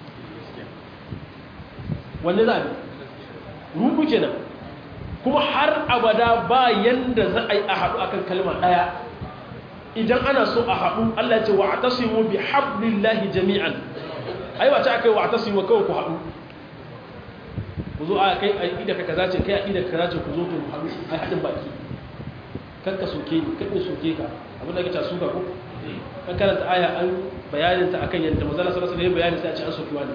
Wanne za a bi? Rudu kenan. Kuma har abada ba yanda za a yi a haɗu akan kalma ɗaya. Idan ana so a haɗu, Allah ya ce wa atasimu bi hablillahi jami'an. Ai wace aka yi wa atasimu kawai ku haɗu. Ku zo a kai aqida ka kaza ce, kai aqida ka kaza ce, ku zo ku haɗu ai haɗin baki. Kanka soke ni, kanka soke ka. Abin da kace suka ko? Kan karanta aya an bayanin ta akan yanda manzo Allah sallallahu alaihi wasallam ya bayani sai a ce an soki wani.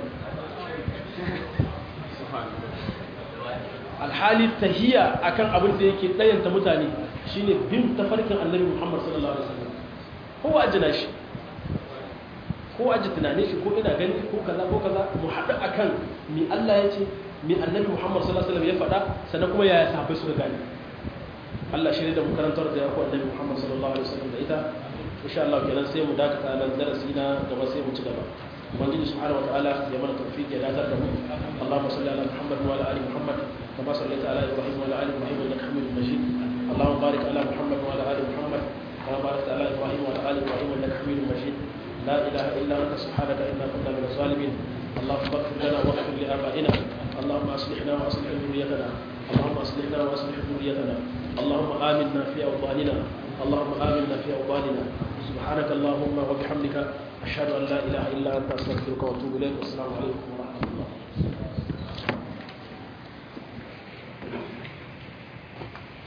Alhali tahiyya akan abin da yake dayanta mutane shine bin tafarkin Annabi Muhammad sallallahu alaihi wasallam. Kowa ajina shi, ko aji tunane shi, ko ina gani ko kaza mu haɗu akan mi Allah ya ce, mi Annabi Muhammad sallallahu alaihi wasallam ya faɗa, sannan kuma yaya sahabbai suka gane. Allah shi ne da mu karantar da yaku Annabi Muhammad sallallahu alaihi wasallam da ita. Insha Allah kenan sai mu dakata nan darasi na gaba sai mu ci gaba. Ubangiji subhanahu wataala ya mana tawfiki ya datar da mu. Allahumma salli ala Muhammad wa ala ali Muhammad kama sallaita ala Ibrahim wa ala ali Ibrahim innaka Hamidum Majid. Allahumma barik ala Muhammad wa ala ali Muhammad kama barakta ala Ibrahim wa ala ali Ibrahim innaka Hamidum Majid. La ilaha illa anta subhanaka inna kunna minaz zalimin. Allahumma ighfir lana waghfir li abaina. Allahumma aslihna wa aslih dhurriyatana. Allahumma aslihna wa aslih dhurriyatana. Allahumma aminna fi awtanina. Allahumma aminna fi awtanina. سبحانك اللهم وبحمدك أشهد أن لا إله إلا أنت أستغفرك وأتوب إليك. والسلام عليكم.